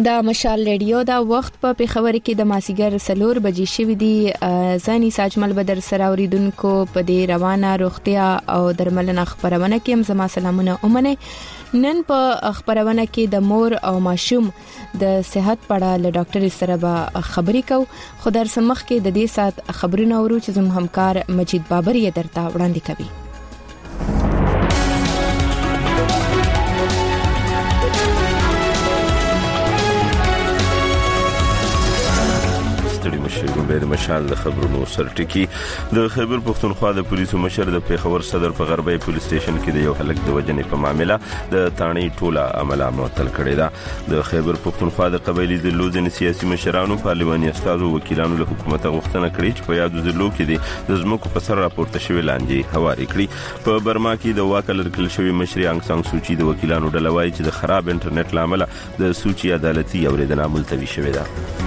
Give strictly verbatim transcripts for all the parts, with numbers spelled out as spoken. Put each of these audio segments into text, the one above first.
دا مشال ریډیو دا وخت په پیښور کې د ماسیګر سلور بجې شوې دي. ځاني ساجمل بدر سره اوریدونکو په دې روانه روغتیا او درملنه خبرونه کې هم زما سلامونه اومنه. نن په خبرونه کې د مور او ماشوم د صحت په اړه له ډاکټر سره به خبرې کوو. خو در سمخ کې د دې سات خبرونه اورو چې زموږ همکار مجید بابر یې درته وړاندې کوي. د مشال د خبرونو سرټکی د خیبر پښتونخوا د پولیسو مشر د پیښور صدر په غربي پولیس سټیشن کې د یو هلک د وجنې په معاملې د تانی ټوله عمله معطل کړې ده. د خیبر پښتونخوا د قبایلی د لوزن سیاسي مشرانو پارلماني استادو وکیلانو له حکومت غوښتنه کړې چې په یادو ځلو کې د زموږ په سر راپورته شوی لاندې هواري کړي. په برما کې د واکل کل شوی مشر انګ سان سوچي د وکیلانو ډله وایي چې د خراب انټرنیټ لامل د سوچي عدالتي اوریدنه ملتوي شوې ده.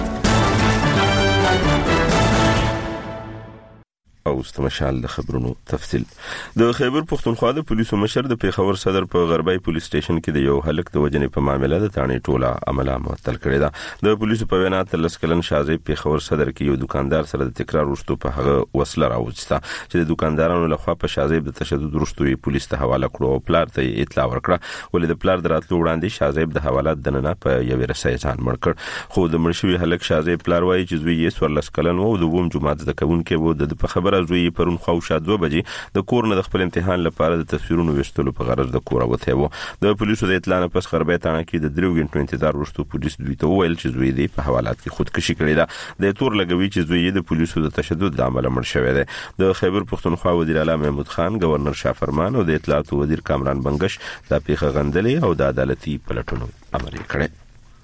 اوست مشال د خبرونو تفصیل. د خیبر پښتونخوا د پولیسو مشر د پیښور صدر په غربي پولیس سټیشن کې د یو هلک د وجنې په معاملې د تانی ټوله عمله معطل کړې ده. د پولیسو په وینا تل سکلن شازي پیښور صدر کې یو دکاندار سره د تکرار وشتو په هغه وسله راوځتا چې د دکاندارانو لخوا په شازي د تشدد وروستوي پولیس ته حواله کړو او پلار ته اطلاع ورکړه. ولې د پلار دراتلو وړاندې شازي د حوالات دننه په یو رسای ځان مړ کړ. خو د مرشوي هلک شازي پلار وایي چې زوی یې سورلس کلن وو د ووم جمعه د کونکو وو د په خبره زوی پرون خو شاد دوه بجې د کور نه د خپل امتحان لپاره د تصویرونو وشتلو په غرض د کور وته وو. د پولیسو د اطلاع نه پس غربي تانه کې د دریو غنټو انتظار وروسته پولیس دوی ته ویل چې زوی دی په حوالات کې خودکشي کړې ده. د تور لګوي چې زوی د پولیسو د تشدد د عمل مړ شوی دی. د خیبر پښتونخوا وزیر اعلی محمود خان، گورنر شاه فرمان او د اطلاعات وزیر کامران بنگش د پیښه غندلې او د عدالتي پلټونو عملي کړې.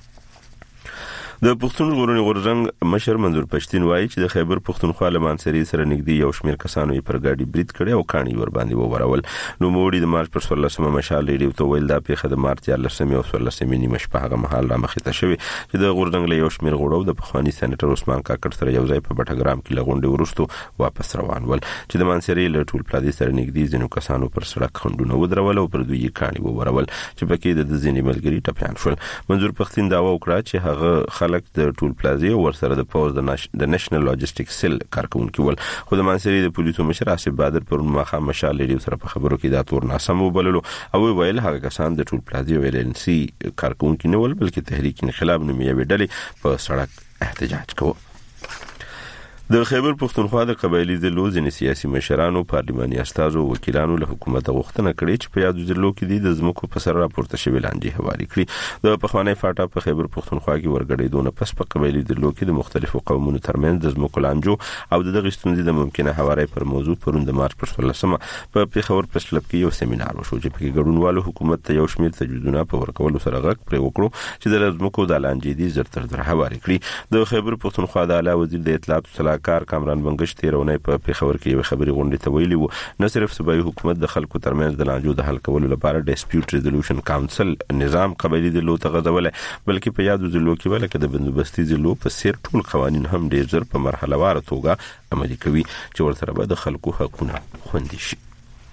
د پښتون ژغورنې غورځنګ مشر منظور پښتين وایي چې د خیبر پښتونخوا لمانسری سره نږدې یو شمېر کسانو یې پر ګاډي برید کړي او کاڼي ور باندې وورول. نو موړي د مارچ پر څوارلسمه مشال ریډیو ته ویل دا پیښه د مارچ یارلسمې او څوارلسمې نیمه شپه هغه مهال را مخې ته شوې چې د غورځنګ له یو شمېر غړو د پخوانی سېنیټر عثمان کاکړ سره یو ځای په بټګرام کې لغونډې ورستو واپس روان ول چې د مانسری له ټول پلادي سره نږدې ځینو کسانو پر سړک خندونه ودرول او پر دوی کاڼي وورول چې پکې د ځینې ملګری ټپيان شول. منظور پښتين داوا وکړه چې هغه خلک د ټول پلازي ورسره د پوز د نېشنل لاجستیک سیل کارکونکو ول. خو د مانسری د پولیسو مشر آصف بادر پر مخه مشال لري سره په خبرو کې دا تور ناسم وبللو او ویل هغه کسان د ټول پلازي ویل ان سي کارکونکو نه ول بلکې تحریک انقلاب نومي ویډلې په سړک احتجاج کوي. د خیبر پښتونخوا د قبایلی د لوزن سیاسي مشرانو پارلماني استادو وکیلانو له حکومت غوښتنه کړې چې په یادو ځلو کې د زمکو په سر راپورته شوی لاندې حواله کړي. د پخوانی فاټا په خیبر پښتونخوا کې ورګړېدونه پس په قبایلی د لو کې د مختلفو قومونو ترمنځ د زمکو لانجو او د دغه ستونزې د ممکنه حواره پر موضوع پروند مارچ پر څوارلسمه په پیښور پرس کلب کې یو سیمینار وشو چې په ګډونوالو حکومت ته یو شمېر تجویزونه په ورکولو سره غږ پرې وکړو چې د زمکو د لانجې دي زر تر زر حواله کړي. د خیبر پښتونخوا د اعلی وزیر د اطلاعات صلاحکار کامران بنگش تیرونه په پیښور کې یو خبري غونډه ته ویلي وو نه صرف صوبایي حکومت د خلکو ترمنځ د لانجو د حل کولو لپاره ډیسپیوټ ریزولوشن کونسل نظام قبایلی د لو تغذول بلکې په یادو ځلو کې ولکه د بندوبستي ځلو په سیر ټول قوانين هم ډیر زر په مرحله واره توګه عملي کوي چې ورسره به د خلکو حقوقونه خوندي شي.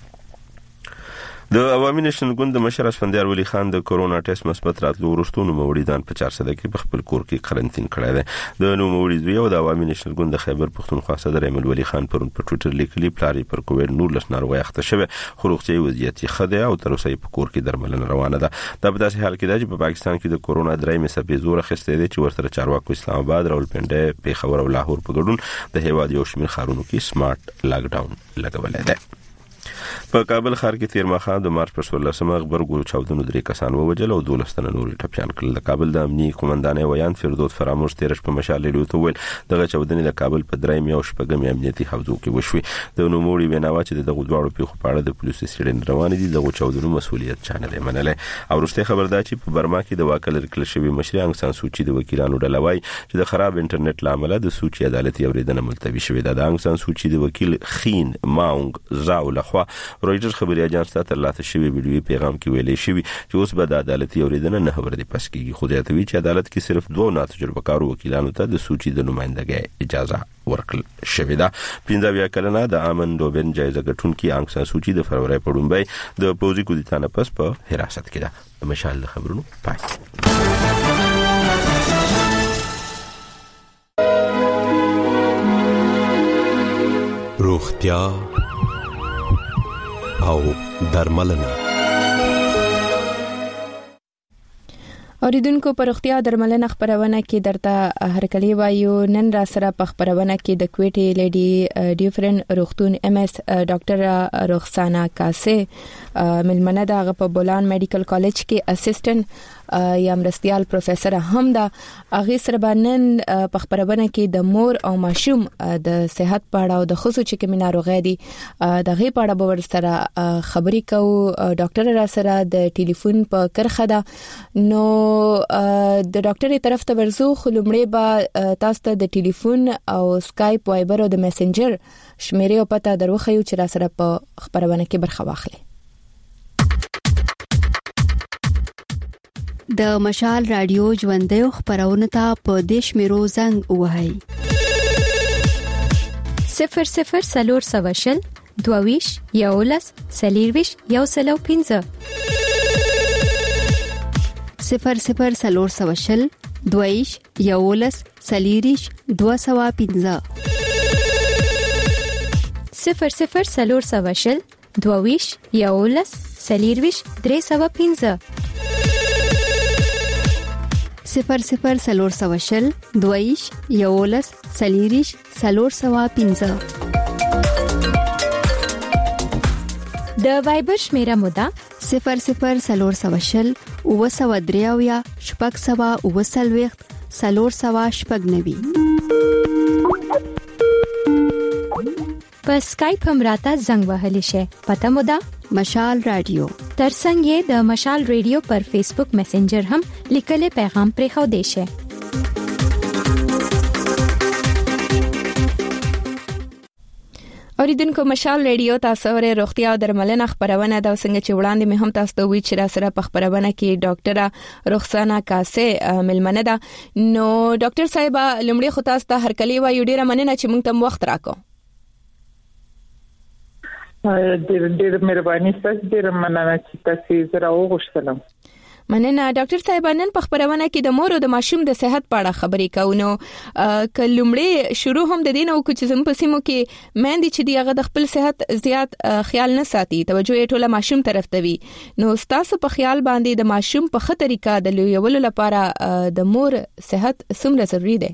د عوامي نېشنل ګوند د مشر اسفندیار ولی خان د کورونا ټیسټ مثبت راتلو وروسته نو موریدان په چار سده کې په خپل کور کې قرنټین کړی دی. د نو مورید وی او د عوامي نېشنل ګوند د خیبر پښتونخوا صدر ایمل ولی خان پرون په ټوئیټر لیکلي پلاری پر کووډ نولس ناروغي اخته شوی خو روغتي وضعیت یې خده او تر اوسه په کور کې درملنه روانه ده. دا په داسې حال کې ده چې په پاکستان کې د کورونا درېمې څپې زور اخیسته دي چې ورسره چارواکو اسلام آباد راولپنډي پیښور او لاهور په ګډون د هیواد یو شمېر ښارونو کې سمارټ لاک ډاون لګولای دی. په کابل ښار کې تیر ماخه د مارچ پر څوارلسمه خبرګو چاودنو درې کسان ووجل او دولس تنه نور ټپيان کړل. د کابل د امنیتي قومندان ویان فردوس فراموش تیرش په مشال لري ته ویل دغه چاودنې د کابل په درېم او شپږم امنیتي حوزو کې وشوي. د نوموړي ویناوه چې دغه دوړو په خپاره د پولیسو سړي روان دي دغه چاودنو مسولیت چانه دی منله. او وروسته خبر ده چې په برما کې د واکل کل شوی مشر انګ سان سوچي د وکیلانو ډله وای چې د خراب انټرنیټ لامل د سوچي عدالتي اوریدنه ملتوي شوې ده. د انګ سان سوچي د وکیل خین ماونګ زاو لخوا رويټرز خبري اجانس ته ترلاسه شوی ویډیو پیغام کې ویلې شوی چې اوس به د عدالتي اوریدنه نه ور دي پس کیږي. خو د اتوی چې عدالت کې صرف دوه ناتجربه کارو وکیلانو ته د سوچي د نمائندګۍ اجازه ورکړل شوې ده. پنځه بیا کلنه د امن دوبن جایزه ګټونکي انګ سان سوچي د فروری په ډومبای د پوزي کو دي تانه پس په حراست کې ده. مشال خبرونو پای روغتیا او درملنه. اوریدونکو په روغتیا درملنه خبرونه کې درته هرکلی وایو. نن را سره په خبرونه کې د کوټي لیډي ډیفرن روغتون ام اس ډاکټر رخسانه کاسه ملمنه د په بولان میډیکل کالج کې اسسټنټ یا مرستيال پروفیسور هم دا اغه سره باندې په خبرونه کې د مور او ماشوم د صحت په اړه او د خصوصي کې میناروغې دي د غي په اړه به ور سره خبرې کوو. ډاکټر را سره د ټلیفون په کرخه ده نو د ډاکټر طرف ته ورزو خلمړې با تاسو ته د ټلیفون او سکایپ وایبر او د میسنجر شمیرې او پته دروخه یو چې را سره په خبرونه کې برخه واخلي. د مشال رادیو ژوندې خبرونه ته په دیش میرو زنګ وهاي صفر صفر سلور سواشل دوویش یولس سلیرویش یو سلو پینزه صفر صفر سلور سواشل دوویش یولس سلیریش دو سوا پینزه صفر صفر سلور سواشل دوویش یولس سلیرویش درې سوا پینزه صفر صفر سلور سواشل دویش یولس سلیریش سلور سوا پینزه. د وایبر شمیره مودا صفر صفر سلور سواشل او سوا دریاویا شپږ سوا او سلويخت سلور سوا شپږ نوي. په سکایپ هم راته زنګ وهلی شي. پته مودا مشال رادیو. ترڅنګ یې د مشال رادیو پر فیسبوک میسنجر هم لیکلې پیغام پرې خو دی شي. اوریدونکو مشال رادیو تاسو ورې روغتیا او درملنه خبرونه دا څنګه چې وړاندې مې هم تاسو ته وی چې را سره په خبرونه کې ډاکټر رخسانه کاسه ملمنه ده. نو ډاکټر صاحب لمړی خو تاسو ته هرکلی وایو. ډیره مننه چې موږ ته وخت راکو. ډېر ډېر مهرباني ستاسو. ډېر مننه چې تاسو زه راوغوښتلم. مننه ډاکټر صاحب. نن په خبرونه کې د مور او د ماشوم د صحت په اړه خبرې کوو. نو کلمړې شروع هم د دین او چې زم په سیمو کې مېندې چې دیغه د خپل صحت زیات خیال نه ساتي توجه یې ټوله ماشوم طرف ته وي. نو تاسو په خیال باندې د ماشوم په خطر طریقه د لویولو لپاره د مور صحت څومره ضروری دی؟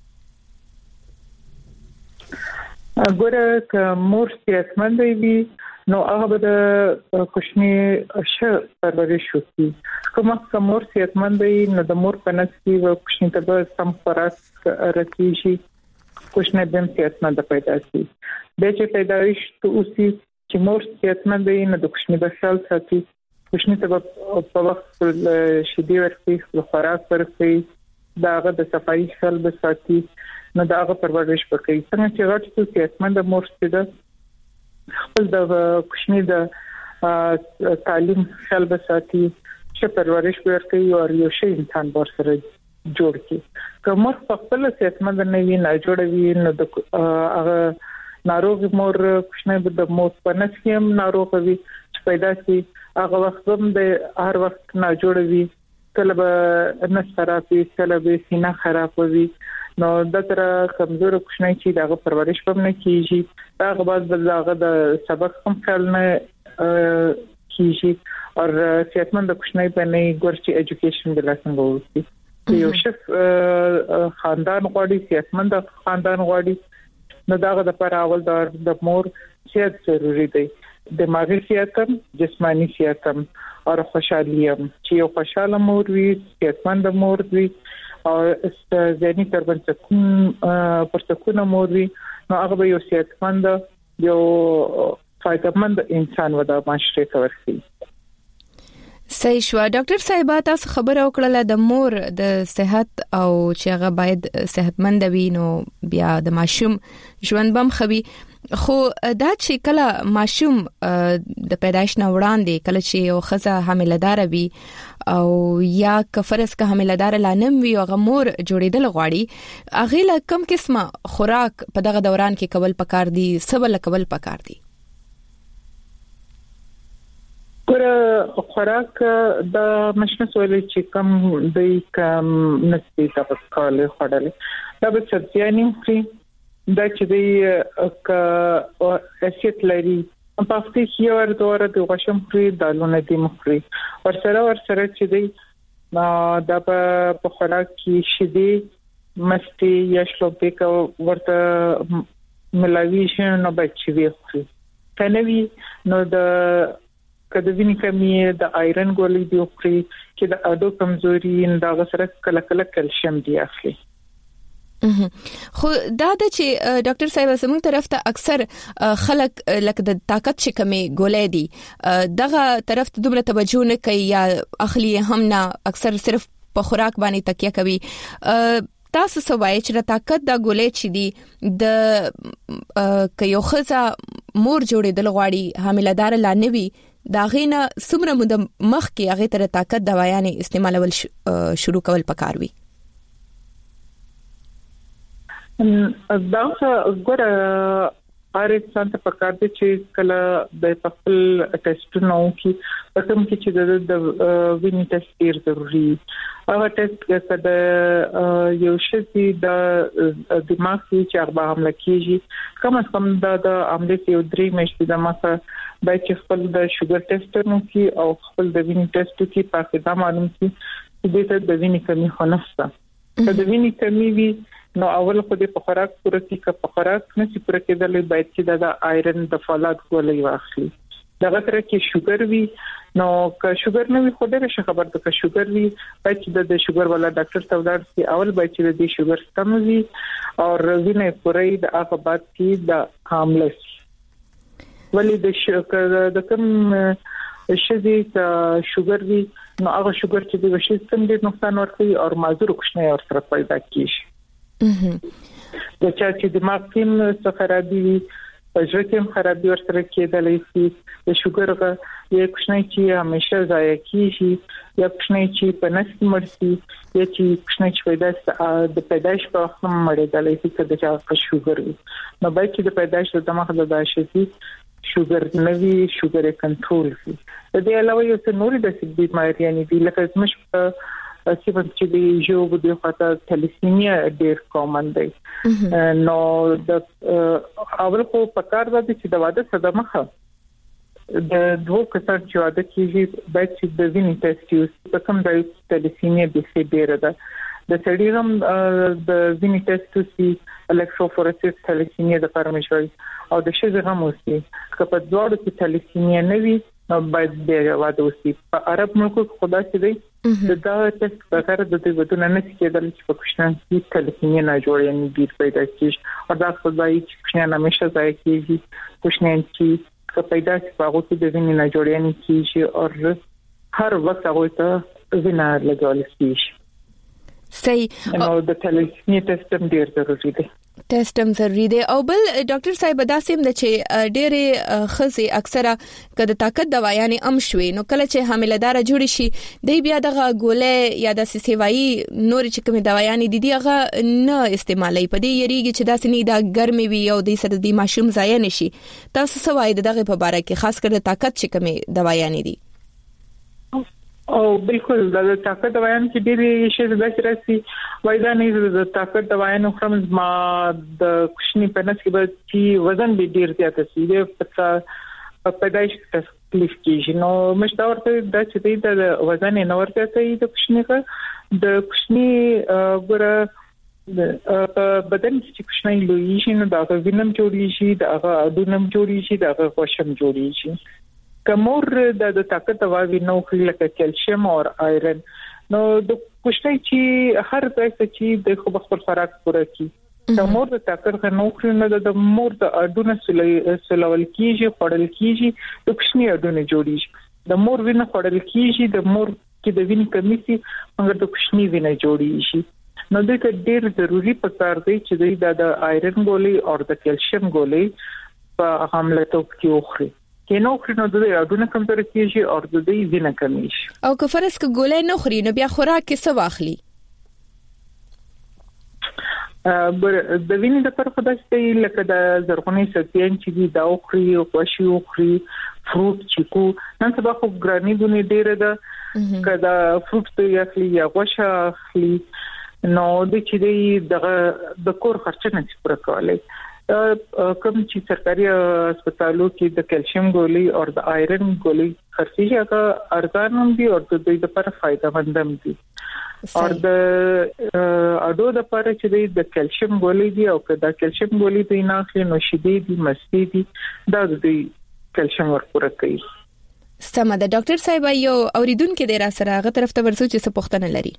ګوره که مور صحتمند وي نو هغه د کوچني شه پرورش وکړي. کومه مور صحتمند وي نو د مور په نس کې و کوچني ته به سم خوراک رسیږي. کوچني د صحتمند پیدا شي. د چې پیدایش ته اوسي چې مور صحتمند وي نو د کوچني به خیال ساتي. کوچني ته په وخت شیدې ورکړي، خوراک ورکړي، داغه د صفایي خیال به ساتي. نو داغه پرورش وکړي. څنګه چې غټ څه صحتمند مور ستده خپل د کوچني د تعلیم خیال به ساتي، چې پرورش ورکړي او یو شی انسان بر سره جوړ کړي. که مور خپل صحتمند نه وي، نه جوړ وي، نو د هغه ناروغ مور کوچني د موت په نس کې هم ناروغ وي چې پیدا شي. هغه وخت هم د هر وخت نه جوړ وي، کله به نس خراب وي، کله به سینه خراب وي. نو د تر کمزور کوچنی چې دغه پرورش په من کېږي، هغه بعد دغه د سبق هم خیال نه کېږي او صحتمند کوچنی په نه ګورچي اډوকেশন د لاسن ووري. یو شف خاندان غوړي، صحتمند خاندان غوړي، نو دغه د پر اول د مور صحت ضروری دی. دماغي صحت هم، جسمانی صحت هم او خوشحالي هم. چې یو خوشاله مور وي، صحتمند مور وي او ځینې تربن سکون پر سکون مور وي، نو هغه به یو صحتمند یو فایدهمند انسان ودا معاشره کوي. صحیح شو. ډاکټر صاحب تاسو خبر او کړل د مور د صحت او چې هغه باید صحتمند وي، نو بیا د ماشوم ژوند بم خوي. خو دا چې کله ماشوم د پیدایش نه وړاندې کله چې یو ښځه حامله‌دار وي او یا کفرس که حامله‌دار لانم وي او غمور جوړیدل غواړي، هغه له کم قسمه خوراک په دغه دوران کې کول پکار دي، سبل کول پکار دي؟ ګوره خوراک د مشنه سوالي چې کم د کم نسبي تاسو کولای خړلې دا به سبزیانې خوري دا چې دی ک اسید لري په هفته کې ور دوره د غشم خوري دالونه دي مخري ورسره ورسره چې دی دا په خوراک کې شیدې مستی یا شلوپیک ورته ملاوي شي نو بچي وي خوري کنوي نو د کله ویني کمی د آیرن ګولې دی خوري چې د اډو کمزوري دا غسر کله کله کلشیم دی اخلي خو دا د چې ډاکټر صاحب زموږ طرف ته اکثر خلک لکه د طاقت چې کمی ګولې دي دغه طرف ته دومره توجه نه کوي یا اخلي هم نه اکثر صرف په خوراک باندې تکیه کوي تاسو سوای چې د طاقت د ګولې چې دي د کيو خزه مور جوړېدل غواړي حاملدار لا نوي دا غینه سمره مد مخ کې هغه تر طاقت دوايانې استعمالول شروع کول پکاروي دا ګوره هر انسان ته پکار دي چې کله د خپل ټیسټونو کې پټم کې چې د وینې ټیسټ ډیر ضروری هغه ټیسټ کده یو شی د دماغ چې هغه حمله کیږي کم از کم د عملیات یو درې میاشتې د ماسه باید چې خپل د شوګر ټیسټونو کې او خپل د وینې ټیسټ کې پاکه دا معلوم شي چې د وینې کمی خنسته د وینې کمی وی نو اول خو د خوراک پوره کې ک خوراک نشي پوره کېدل باید چې د آیرن د فولاد ګولې واخلي دغه تر کې شوګر وی نو ک شوګر نه وي خو ډېر ښه خبر ده ک شوګر وی باید چې د شوګر والا ډاکټر ته ولاړ شي اول باید چې د شوګر کم وي او وینې پوره د هغه بعد کې د حامله ولې د شوګر د کوم شدي شوګر وی نو هغه شوګر چې د وشي سم ډېر نقصان ورکوي او مازور کوښنه اور سره پیدا کیږي د چا چې دماغ کې څه خرابي وي ژوند کې خرابي ورسره کېدلای شي د شوګر یو کوښنه چې همیشه ضایع کیږي یا کوښنه چې په نس کې مرسي یا چې کوښنه چې پیدا د پیدائش په وخت کې مړېدلای شي چې د چا په شوګر وي نو باید چې د پیدائش د دماغ د داشتي شوګر نوي شوګر کنټرول شي د دې علاوه یو څه نور د سګریټ مایریانی دي لکه زمش په سیمه چې د جو د خاطر تلیسیمیا ډېر کامن دی نو د اول خو پکار ده چې د واده صدمه خه د دوه کسان چې واده کیږي باید چې د وینې ټیسټ یو په کوم ځای تلیسیمیا به سي ډېر ده د سړي هم د وینې ټیسټ سي الکتروفورسیس تلیسیمیا د پرمشوي او د شګه هم وسی که په دوړو کې تلیسیمیا نه وي نو باید د واده وسی په عرب ملکو خدا چې دی دا ټیسټ په کار د دې ودونه نه کېدل چې په کوښښ کې تلیسیمیا نه جوړې نه ډیر پیدا کیږي او دا خدای چې کوښښ نه همیشه ځای کیږي کوښښ چې پیدا شي په هغه کې د وینې نه جوړې نه کیږي او هر وخت هغه ته وینه لګول کیږي صحیح نو د تلیسیمیا ټیسټ هم ډیر ضروري دی ټیسټ هم ضروري دی او بل ډاکټر صاحب دا سیم د چې ډېرې خزي اکثره کده طاقت دوايانې ام شوي نو کله چې حاملدار جوړ شي دی بیا دغه ګولې یا د سیوایي نور چې کوم دوايانې دي دغه نه استعمالي په دې یریږي چې دا سنې دا ګرمي وي او د سره د ماشوم ضایع نشي تاسو سوای دغه په اړه کې خاص کر طاقت چې کوم دوايانې دي او بالکل د طاقت دوايان چې ډېری شي د راسي وای دا نه د طاقت دوايانو خرم ما د کوښنی په نس کې به چې وزن به ډېر زیات شي د په پیدایش تکلیف کیږي نو مشته ورته د چې د وزن نه ورته کوي د کوښنی د کوښنی ګره بدن چې کوښنی لوی شي نو دا وینم جوړیږي دا اډونم جوړیږي دا غوښم جوړیږي کمور د طاقت دواوی نو لکه کیلشیم او آیرن نو د کوښنی چې هر ځای چې د خپل خوراک پوره کی کمور د طاقت نو نه د مور د اډونه سلول کیږي خړل کیږي د کوښنی اډونه جوړیږي د مور وینه خړل کیږي د مور کې د وینې کمی سي مګر د کوښنی وینه جوړیږي نو د ډېر ضروری پکار دی چې د آیرن ګولې او د کیلشیم ګولې په حمله توګه وخوري کینو خنو د اډونه کمزوري کیږي او د دې وینه کمی شي او که فرض ک ګولې نه خوري نو بیا خوراک کې څه واخلي د وینې د پر خداسته لکه د زرغونې سپین چې دا خوري او خوشي خوري فروټ چیکو نن سبا خو ګرانی دونه ډیره ده کدا فروټ ته اخلي یا غوښه اخلي نو د چې د د کور خرچ نه پوره کولای کوم چې سرکاري هسپتالو کې د کیلشیم ګولۍ او د آیرن ګولۍ خرڅي هغه ارزان هم دي او د دوی لپاره فائدہ مند هم دي او د اډو د لپاره چې د کیلشیم ګولۍ دي او کدا کیلشیم ګولۍ د ناخلي نو شیدې دي مستې دي دا د کیلشیم ورپوره کوي. سمه ده ډاکټر صاحب یو اوریدونکو د را سره هغه طرف ته ورسو چې څه پوښتنه لري.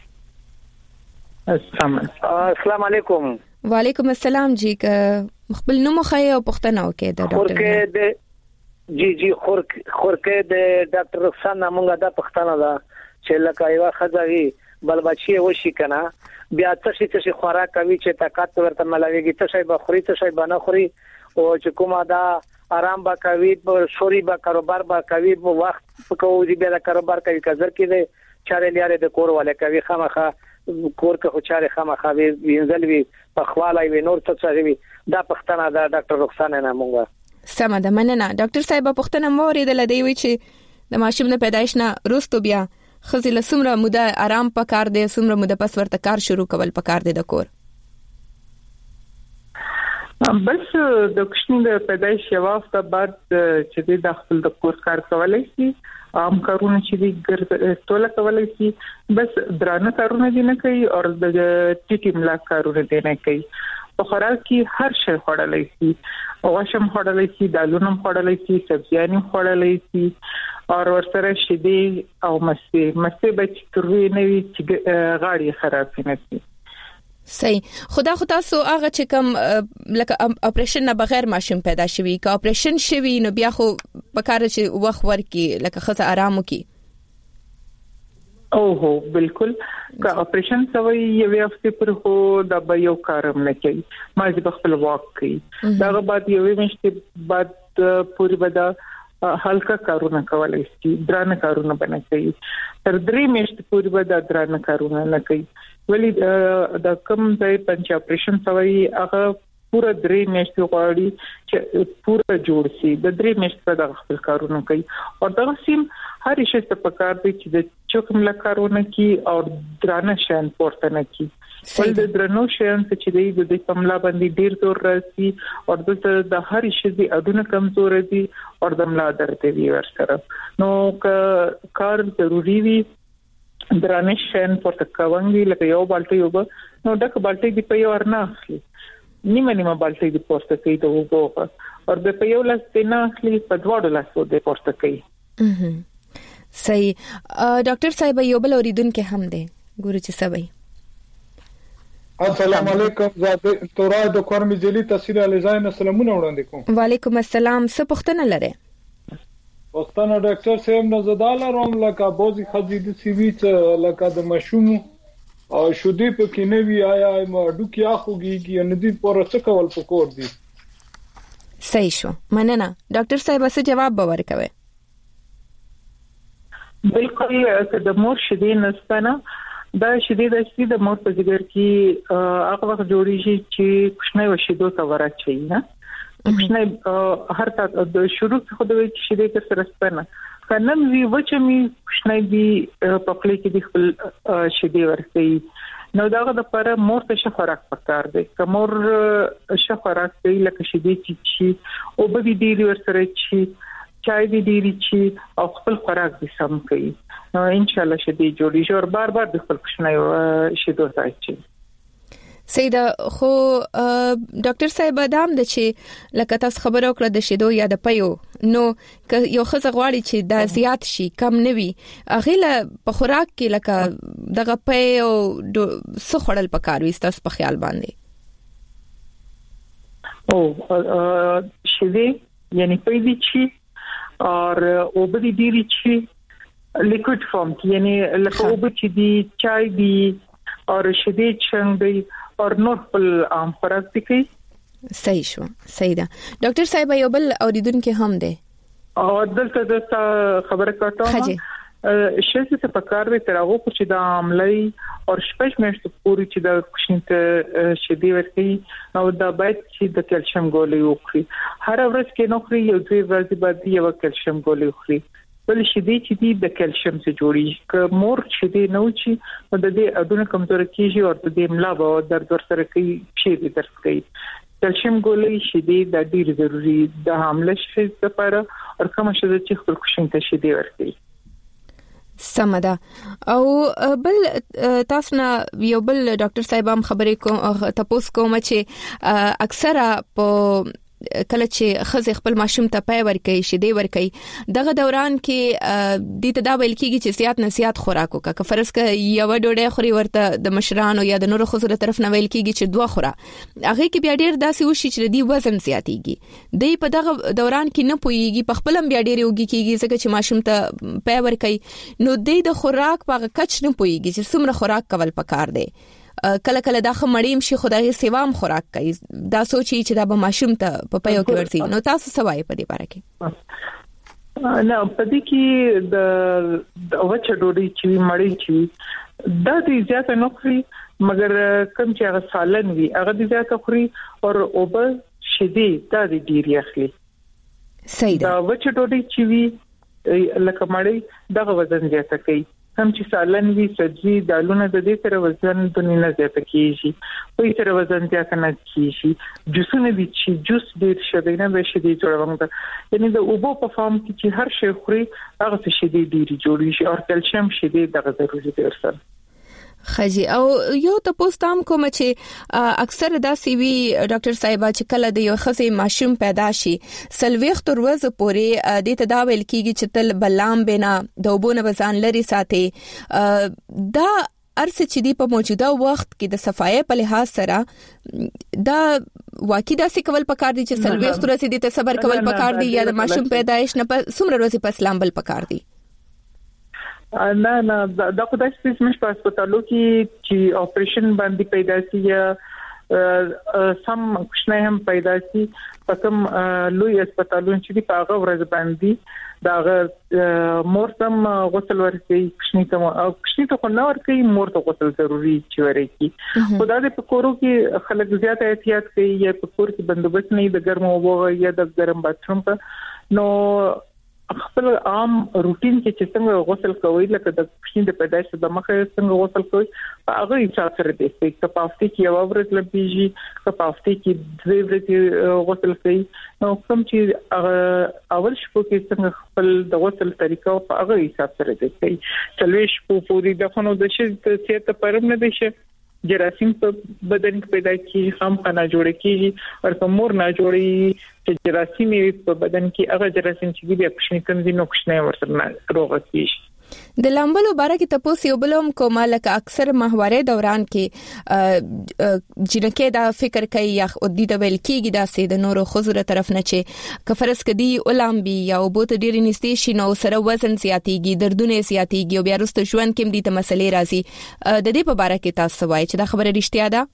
السلام علیکم. وعلیکم السلام جی خپل نوم خو او پښتنه وکړه د ډاکټر خورکه جی جی خورک خورکه د ډاکټر رخصان مونږه د پښتنه دا چې لکه یو خځوي بل بچي وشي کنه بیا تاسو ته خوراک کوي چې طاقت ورته ملويږي تاسو به خوري تاسو به نه خوري او چې کومه دا آرام با کوي شوري با کاروبار با کوي وخت کوي بیا کاروبار کوي کزر کې چارې لري د کور والے کوي خامخه کور کې خو چارې خامخه وینځلوي پخوالای وی نور څه وی دا پښتنه دا ډاکټر رخصان نه مونږه. سمه ده مننه ډاکټر صاحب پښتنه مورې د لدی وی چې د ماشوم نه پیدایش نه وروسته بیا خزل سمره موده آرام پکار دی سمره موده پس ورته کار شروع کول پکار دی د کور. بس د کوشنی د پیدایش یو وخت بعد چې د خپل د کور کار کولای شي عام کارونه چې دی ګرځ ټوله کولای شي بس درانه کارونه دي نه کوي او د ټیټی ملا کارونه دي نه کوي. په خوراک کې هر شی خوړلای شي غوښم خوړلای شي دالونه خوړلای شي سبزیانې خوړلای شي او ورسره شیدې او مستې مستې به چې تروي نه وي چې غاړي خراب نه شي. صحیح خدا خدا سو هغه چې کوم لکه اپریشن نه بغیر ماشوم پیدا شوی که اپریشن شوی نو بیا خو پکاره چې وخت ورکی لکه خزه آرام وکي. او هو بالکل که اپریشن سوی یو هفته پر هو د به یو کارم نه کوي ما چې خپل واک کوي دا بعد یو میاشتې بعد پوری بدا هلکا کارونه کولای شي درانه کارونه بنه کوي تر درې میاشتې پوری بدا درانه کارونه نه کوي ولی د کوم ځای پنځه اپریشن سوی هغه پورا درې میاشتې غواړي چې پورا جوړ شي د درې میاشتې د خپل کارونه کوي او دا سیم هر شي څه پکار دی چې د چوکم لکارونه کی او درانه شان پورته نه کی ول د درنو شان چې دی د کملا باندې ډیر زور راځي او د هر شي دی اډونه کمزور دي او د ملا درد دی ورسره نو کار ضروری وي درانه شان پورته کوونګي لکه یو بالټي یو نو دغه بالټي دی په یو ورنه اخلي نیمه نیمه بالټي دی پورته کوي ته وګوره او د په یو لاس نه اخلي په دواړو لاسو دی پورته کوي. صحیح ډاکټر صاحب یو بل اوریدونکو هم دی ګورو چې سبي. السلام علیکم زه تورای د کورمي جلی تحصیل علیزاین سلامونه وړاندې کوم. وعلیکم السلام څه پوښتنه لرئ؟ پښتنه ډاکټر صاحب نه زداله روم لکه بوزي خزيد سی وی ته لکه د مشوم او شودي په کې نه وی آیا ما ډوکیا خوږي ان دي پر څه کول پکور دي. صحیح شو مننه ډاکټر صاحب څه جواب به ورکوي؟ بالکل د مور شیدې نستنه دا شیدې د شیدې د مور په ځګر کې هغه وخت جوړیږي چې کوښنه وشیدو ته ورچي نه کوښنه هر تا د شروع خو د شیدې تر سره سپنه کنم وی وچمي کوښنه دی په خپل کې د خپل شیدې ورسي نو داغه د پر مور ته خوراک پکار دی که مور شه خوراک دی لکه شیدې چې او به دې دی ورسره چې چای دی ډیری چې او خپل خوراک دې سم کوي نو ان شاء الله شیدې جوړیږي او بار بار د خپل کوښنه شیدو راځي. سیدا خو ډاکټر صاحب دام د چې لکه تاسو خبرو کړه د شیدو یا د پيو نو یو خزه غواړي چې دا زیات شي کم نه وي اغه په خوراک کې لکه دغه پيو څه خړل پکار وي تاسو په خیال باندې؟ او شیدې یعنی پي دي چې اور اوبدي ډیری چې لیکوډ فارم یعنی لکه اوبه چې دي چای دي اور شیدې څنګه دي اور نور خپل عام خوراک دي کوي. صحیح شو صحیح ده ډاکټر صاحب یو بل اوریدونکو هم ده او دلته د خبره کاټو شې څه پکار وي تر هغه چې د عملي او شپږ میاشتې پورې چې د کوښنته شیدې ورکړي او دا باید چې د کیلشیم ګولۍ وخوري هر ورځ کې نو خوري یو دوه ورځې بعد یو کیلشیم ګولۍ وخوري بل شیدې چې دي د کلسیم څخه جوړیږي که مور شیدې نه وچی نو د دې اډونه کمزوري کیږي او د دې ملا به درد ورسره کوي شي دې درد کوي کلسیم ګولۍ شیدې د ډیر ضروری د حامله ښځې لپاره او کوم ښځه چې خپل کوشش ته شیدې ورکړي سمدا او بل تاسو نه یو بل ډاکټر صاحب هم خبرې کوم تاسو کوم چې اکثره په کله چې خزه خپل ماشوم ته پای ورکړي شیدې ورکړي دغه دوران کې د تداویل کېږي چې زیات نصيحت خوراک وکړه که فرض ک یو ډوډۍ خوري ورته د مشرانو یا د نورو خزر طرف نه ویل کېږي چې دوه خوره هغه کې بیا ډیر داسې وشي چې د وزن زیاتېږي د په دغه دوران کې نه پويږي په خپل بیا ډیر یوږي کېږي ځکه چې ماشوم ته پای ورکړي نو د خوراک په کچ نه پويږي چې څومره خوراک کول پکار دی کله کله دا خمړیم شي خدای سیوام خوراک کوي دا سوچي چې دا به ماشوم ته په پيو کې ورسي نو تاسو سوای په دې باره کې نه په دې کې د وچه ډوډۍ چې مړی چې دا د زیات نه خوري مګر کوم چې هغه سالن وي هغه د زیات خوري او اوبه شیدې دا د ډیر اخلي صحیح دا وچه ډوډۍ چې وي لکه مړی دغه وزن زیات کوي هم چې سالن وی سبزي دالونه د دې سره وزن د نه زیات کیږي په سره وزن زیات نه کیږي جوسونه دي چې جوس ډیر شدینه به شدي جوړوم یعنی د اوبو په فارم کې چې هر شی خوري هغه شدي ډیر جوړیږي او کلسیم شدي دغه ضروري دی ورسره خجی او یو تاسو تام کوم چې اکثر دا سی وی ډاکټر صاحب چې کله د یو خزي ماشوم پیدا شي سلويخت ورځ پورې د تداویل کیږي چې تل بلام بنا د وبونه بزان لري ساتي دا ارڅ چې دی په موجوده وخت کې د صفایي په لحاظ سره دا واقعي دا سی کول پکار دي چې سلويخت ورځ دي ته صبر کول پکار دي یا د ماشوم پیدایش نه په سمره ورځ په اسلام بل پکار دي نه نه دا خدای سپیس مش په هسپتالو کې چې اپریشن باندې پیدا شي یا سم کښنه هم پیدا شي په کوم لوی هسپتالونو چې په هغه ورځ باندې دا مور تم غسل ورکړي کښنه ته او کښنه ته نه ورکړي مور ته غسل ضروری چې ورکړي خدای دې په کورو کې خلک زیات احتیاط کوي یا په کور کې بندوبست نه د ګرمو اوبو یا د ګرم باتروم ته نو خپل عام روټین کې چې څنګه غسل کوي لکه د کښین د پیدایش د مخه څنګه غسل کوي هغه حساب سره دی چې په هفته کې یو ورځ لپیږي په هفته کې دوه ورځې غسل کوي نو کوم چې اول شپه کې څنګه خپل د غسل طریقه په هغه حساب سره دی چې چلوي شپه پوری د خنو د شي ته ته پرم نه دی شي جراثیم په بدن کې پیدا کیږي خام خنا جوړ کیږي او کومور نه جوړي چې جراثیم په بدن کې هغه جراثیم چې بیا پښنی کم دي نو کښنه ورسره روغ کیږي د لامبلو باره کې تاسو یو بلوم کومه لکه اکثر ماهواره دوران کې جنکه دا فکر کوي یا د دې ویل کېږي دا سي د نورو خزر طرف نه چې کفرس کدي اولامبي یا وبوت ډیر نيستي شي نو سره وزن زیاتېږي دردونه زیاتېږي او بیا وروسته ژوند کې دې ته مسلې راځي د دې په باره کې تاسو وایي چې دا خبره رښتیا ده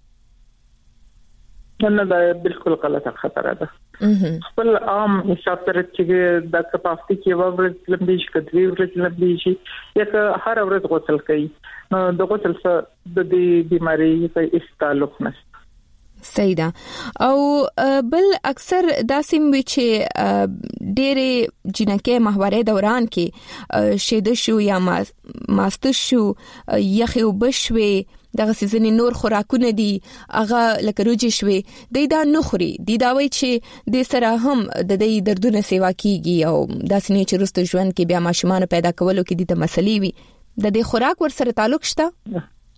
نه دا بالکل غلطه خبره ده خپل عام حساب سره چې د کپاسټي کې ورځ لمبي شي کدوې ورځ لمبي شي یا که هر ورځ غسل کوي نو د غسل سره د دې بيماري په استعلق نشته صحیح ده او بل اکثر داسیم وی چې ډېرې جنکه ماهواره دوران کې شیده شو یا ماست شو یخي وبشوي دغه سيزنی نور خوراکونه دي هغه لکه روجي شوي د دا نخري د دا وای چې د سره هم د دې دردونه سیوا کیږي او داسې نه چې رسته ژوند کې بیا ماشومان پیدا کولو کې د مسلې وي د دې خوراک ور سره تعلق شته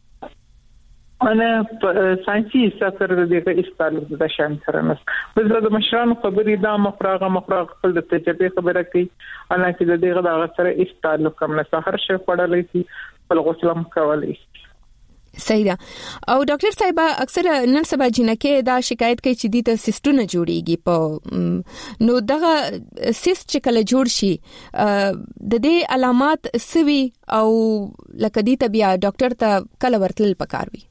انا ساينسي سفر د دې استعلق د شان سره نس بس د مشرانو خبرې دا مفراغه مفراغ خپل د تجربه خبره کوي انا چې د دې غدا سره استعلق کوم نه هر شي پړلې شي په غسلم کولای شي صحیح ده او ډاکټر صاحب اکثر نن سبا جنکه دا شکایت کوي چې د سیستونه جوړیږي په نو دغه سیست چې کله جوړ شي د دې علامات سوي او لکه دې ته بیا ډاکټر ته کله ورتل پکار وي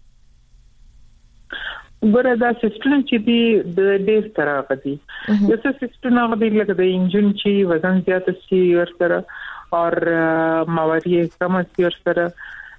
ګوره دا سیستونه چې دی د ډېر طرح دي د سیستونه غوډي لکه د انجن چې وزن زیات شي ورسره او ماوري کم شي ورسره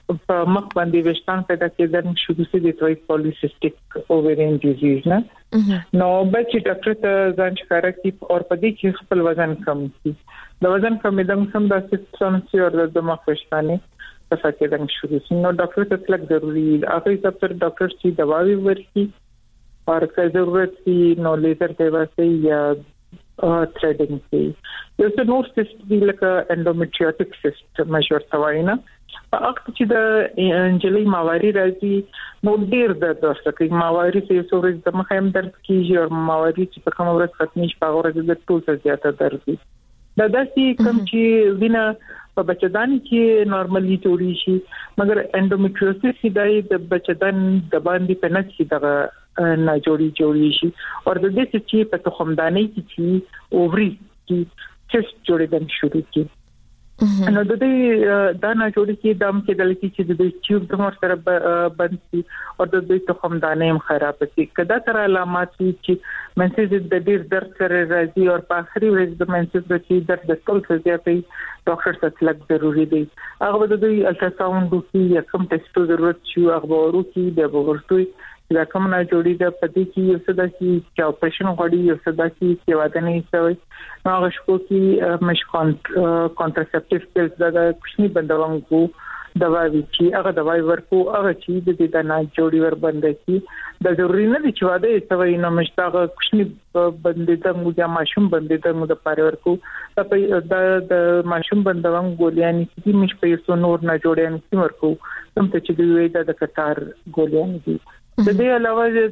په مخ باندې وشتان پیدا کېدل شروع شي د توي پولیسیسټیک اووریان ډیزیز نه نو بچي ډاکټر ته ځان ښکارا کی او په دې کې خپل وزن کم کی د وزن کمیدل سم د سیستم سی او د مخ وشتانه څه کېدل شروع شي نو ډاکټر ته تلک ضروری هغه ډاکټر ډاکټر چې دواوی ورکي او که ضرورت وي نو لیزر دی واسي یا threading دی یو څه نور سیستم دی لکه endometriotic cyst مشور تواینا په وخت چې د انجلي ماواري راځي نو ډیر د دوستکې ماواري چې سورج د مخیم درد کیږي او ماواري چې په کوم ورځ ختمي شي په ورځ د ټول څه زیاته درد دي دا داسې کوم چې وینا په بچدان کې نارمالي جوړی شي مګر انډومیټریوسس د بچدان د باندې په نڅ دغه نه جوړی جوړی شي او د دې چې په تخمدانۍ کې چې اووري کې سیست جوړېدل شروع کی نو د دې دا نه جوړی کې دم کې دل کې چې د دې ټیوب د مر سره بند شي او د دې تخمدانۍ هم خراب شي کدا تر علامات چې منسز د ډیر درد سره راځي او په اخري ورځ د منسز د چې درد د ټول څه زیاتې ډاکټر ته تلک ضروری دی هغه د دې الټراساوند وکړي یا کوم ټیسټ ضرورت شي هغه ورکړي د ورته دا کوم نه جوړی دا پدې کې یو څه د چې اپریشن غوړي یو څه د چې وادنې شوی نو هغه شپو کې مش کانټراسپټیو پیلز دا کوشنی بندوونکو دواوی چې هغه دواوی ورکو هغه چې د دې نه جوړي ور باندې کې د ضروري نه چې واده شوی نو مشتاق کوشنی باندې د موږ ماشوم باندې د موږ پاره ورکو د د ماشوم بندوون ګولیان چې مش په یو نور نه جوړیان چې ورکو کوم ته چې دوی د کتار ګولیان دي د دې علاوه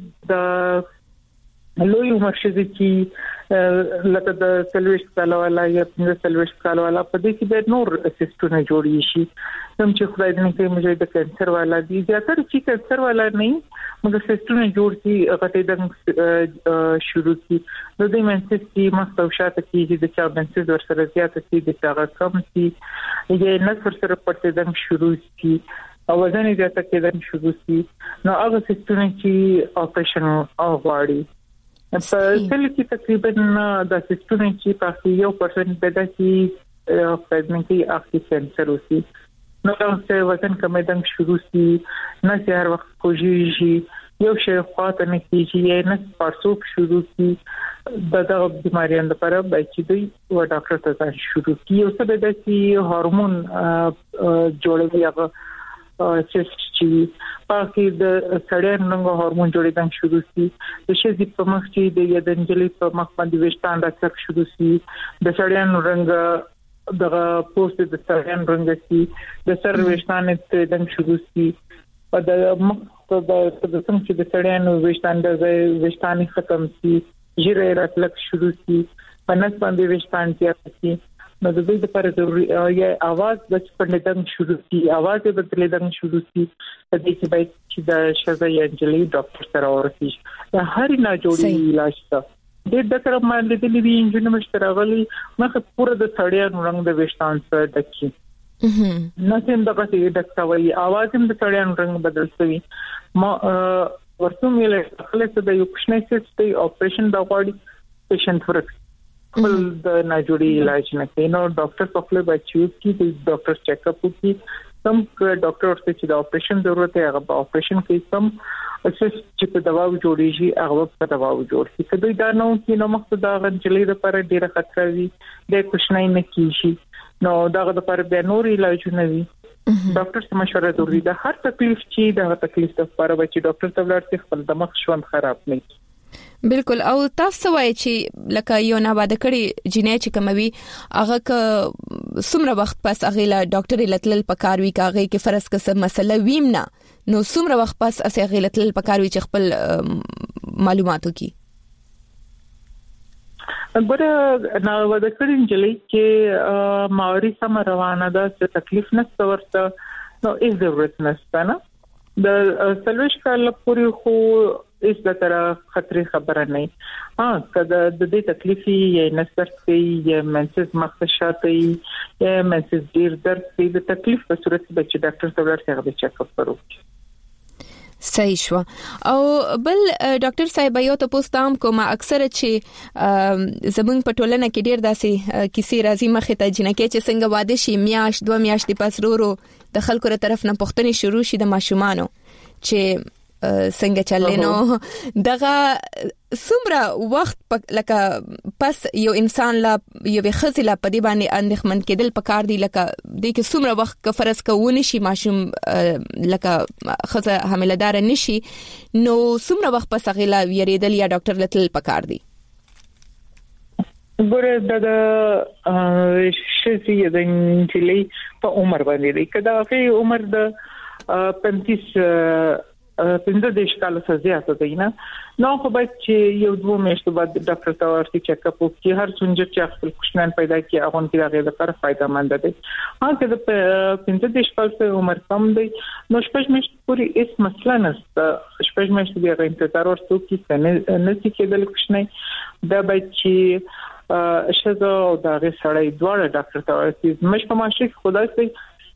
د لوی عمر شذ کی لکه د سلويش کال والا یا د سلويش کال والا په دې کې د نور اسسټونه جوړی شي کوم چې خدای دې کې موږ د کانسر والا دي زیاتره چې کانسر والا نه موږ اسسټونه جوړ کی هغه د شروع کی د دې منسس کې مستوشات کې د چا منسس ورسره زیاته کې د هغه کم کی یې نصر سره پټه د شروع کی او وزن زیاته کېدل شروع شي نو هغه سیستم چې اپریشن او غواړي په ټول کې تقریبا د سیستم چې په یو پرسنټ پیدا شي په کې اخی سنسر وسی نو څه وزن کمیدل شروع شي نه هر وخت کوجیږي یو شی خاطر نه کیږي نه پرسوب شروع شي دغه بیماریان لپاره به چې دوی و ډاکټر ته شروع کی او څه د دې هورمون جوړوي هغه چې پاکي د سړیان رنګ هورمون جوړېدل شروع شي د شې په مخ چې د یدنجلي په مخ باندې وشتان راځي شروع شي د سړیان رنګ دغه پوسټ د سړیان رنګ شي د سر وشتان ته دم شروع شي او د مخ په د څنګه چې د سړیان وشتان د وشتان ختم شي جیره راتلک شروع شي پنځ باندې وشتان چې نو د دې لپاره ضروري یا आवाज د پندتن شروع کی आवाज د بدلیدل شروع کی د دې چې باید چې د شزا انجلي ډاکټر سره ورسي دا هر نه جوړي علاج ته د دې سره باندې د دې انجن مشترغلي مخه پوره د سړیا رنګ د وشتان سره دکی نه څنګه دغه چې دکتاوي आवाज هم د سړیا رنګ بدل شوی ما ورته مې خلاص د یو کوشنۍ سیستي اپریشن د غوړي پیشنټ ورک خپل د ناجوړي علاج نه کوي نو ډاکټر په خپل بچو کې د ډاکټر چیک اپ کوي سم ډاکټر ورته چې د اپریشن ضرورت ہے هغه اپریشن کوي سم چې په دوا جوړی شي هغه په دوا جوړ شي کله دا نو چې نو مخ دا غنجلې لپاره ډیره خطر وي د کوښنۍ نه کیږي نو دا د لپاره به نور علاج نه وي ډاکټر سره مشوره ضروري ده هر تکلیف چې دا تکلیف لپاره بچي ډاکټر ته ورته خپل د مخ ژوند خراب نه کی بالکل او تاسو وایي چې لکه یو نه باندې کړي جنې چې کوموي هغه ک سمره وخت پس هغه لا ډاکټر لتل پکاروي کاغه کې فرض کسه مسله ویم نه نو سمره وخت پس هغه لتل پکاروي چې خپل معلوماتو کی ګوره نو د کړي انجلي کې ماوري سم روانه ده چې تکلیف نه ورته نو هیڅ ضرورت نشته نه د سلوش کال پورې خو اس د تر خطرې خبره نه ها کله د دې تکلیفي یا نسبت کې یا منسز مخشاتي یا منسز ډیر درد د تکلیف په صورت کې چې ډاکټر ته ورته هغه چیک اپ وکړي صحیح شو. او بل ډاکټر صاحب یو تاسو تام کومه اکثر چې زمونږ په ټولنه کې ډیر داسې کیسې راځي مخه ته جنکه چې څنګه واده شي میاش دوه میاشتې پس ورو د خلکو تر طرف نه پوښتنې شروع شي د ماشومانو چې څنګه چلنو دغه څومره وخت لکه پس یو انسان لا یو خزل په دې باندې اندېښمن کېدل پکار دی لکه د کې څومره وخت کفرس کوونه شي ماشوم لکه خزه حاملدار نشي نو څومره وخت پس غلا یریدل یا ډاکټر لتل پکار دی ګوره د شې د انټلی په عمر باندې دی کدا په عمر د پنځیس پنځه دیش کال څخه زیاته دی نه نو خو باید چې یو دوه میاشتې بعد ډاکټر ته ورته چیک اپ وکړي هر څنګه چې خپل کوشنان پیدا کړي هغه کې هغه لپاره فائدہ مند دی هغه د پنځه دیش کال څخه عمر کم دی نو شپږ میاشتې پوری هیڅ مسله نشته شپږ میاشتې بیا انتظار ورته کې کنه نه چې کېدل کوشنه دا باید چې شزه او دا غي سړی دواړه ډاکټر ته ورته مش په ماشه خدای سي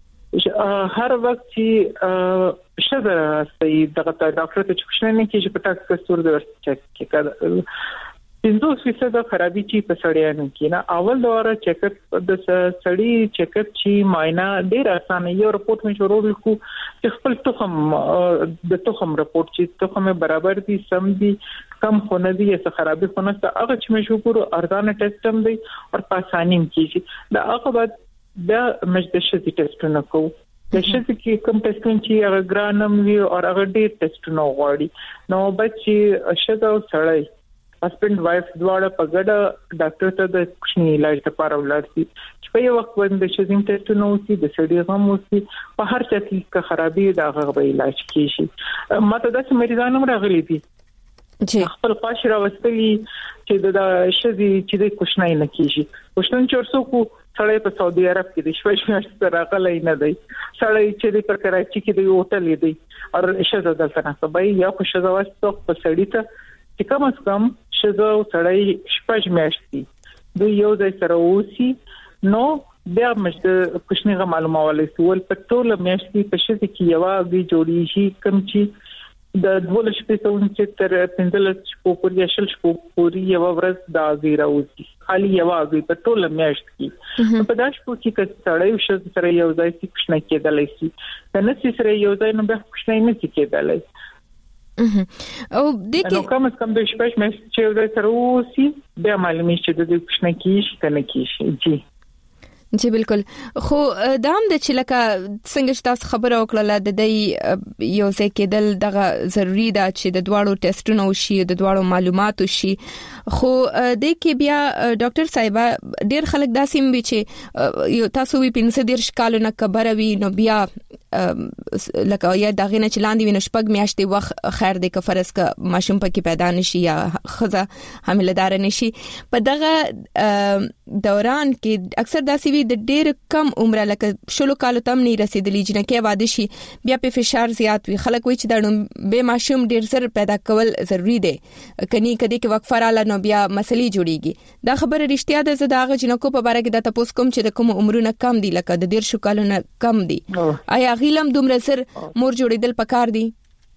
هر وخت چې شزه سي دغه ډاکټر ته چې نه کېږي په تاسو کستور د ورته چک کې پنځوس فیصد خرابي چې په سړیانو کې نه اول دوره چیک اپ د سړی چیک اپ چې معاینه ډیر اسانه یو رپورت مې شروع وکړو چې خپل تخم د تخم رپورت چې تخم برابر دي سم دي کم خونه دي یا خرابي خونه ته هغه چې مې شکر ارزانه ټیسټ هم دي او په اسانیم کېږي دا هغه بعد دا مجدشي ټیسټونه کوو د شې کې کوم ټیسټونه چې هغه ګرانم وی او هغه ډیر ټیسټونه غواړي نو بچي شته او سړی هسبند وایف دواړه په ګډه ډاکټر ته د کوچني علاج لپاره ولرسي چې په یو وخت باندې شې ټیسټونه وسی د سړي غم وسی په هر چا کې خرابي دا هغه علاج کیږي ماته د مریضانو راغلي دي چې خپل خاص راوستلي چې د شې چې د کوچني نه کیږي کوچني چورسو کو سړی په سعودي عرب کې د شپږ میاشتې سره غلې نه دی سړی چې په کراچي کې د هوټل دی او شزه دلته نه سبای یا خو شزه واسطه په سړی ته چې کوم څه کم شزه سړی شپږ میاشتې د یو ځای سره اوسي نو بیا مشته کوښنی غو معلوماله سوال په ټول میاشتې په شزه کې یو غي جوړی شي کم چې د دوله شپې څون چې تر پنځل شپو پورې شل شپو پورې یو ورځ دا غیره اوسي خالي یو غي په ټول میاشت کې په داش په کې چې سړی شزه سره یو ځای کې کوښنی کېدلای شي کنه چې سره یو ځای نو به کوښنی نه کېدلای او دغه نو کوم کم د شپږ میاشتې چې د تر اوسي بیا معلومه چې د کوښنی کېږي کنه کېږي جی جی بالکل خو دا هم د چې لکه څنګه تاسو خبره وکړه د دې یو ځای کېدل دغه ضروری ده چې د دواړو ټیسټونو شي د دواړو معلوماتو شي خو د کې بیا ډاکټر صاحب ډیر خلک داسې وي چې یو تاسو وی پنځه ډیر شکالونه کبره وي نو بیا لکه یا دغه نه چلاندې وینې شپږ میاشتې وخت خیر د کفرس کا ماشوم پکې پیدا نشي یا خزه حاملدار نشي په دغه دوران کې اکثر داسې وي د ډېر کم عمر لکه شلو کالو تم نه رسیدلی جنکه واده شي بیا په فشار زیات وي خلک وایي چې دا به ماشوم ډېر زر پیدا کول ضروری دی کني کدي کې وقفه رااله نو بیا مسلې جوړيږي دا خبره رښتیا ده زه داغه جنکو په باره کې د تاسو کوم چې د کوم عمرونه کم دي لکه د ډېر شو کالو نه کم دي آیا غیلم دومره سر مور جوړیدل پکار دي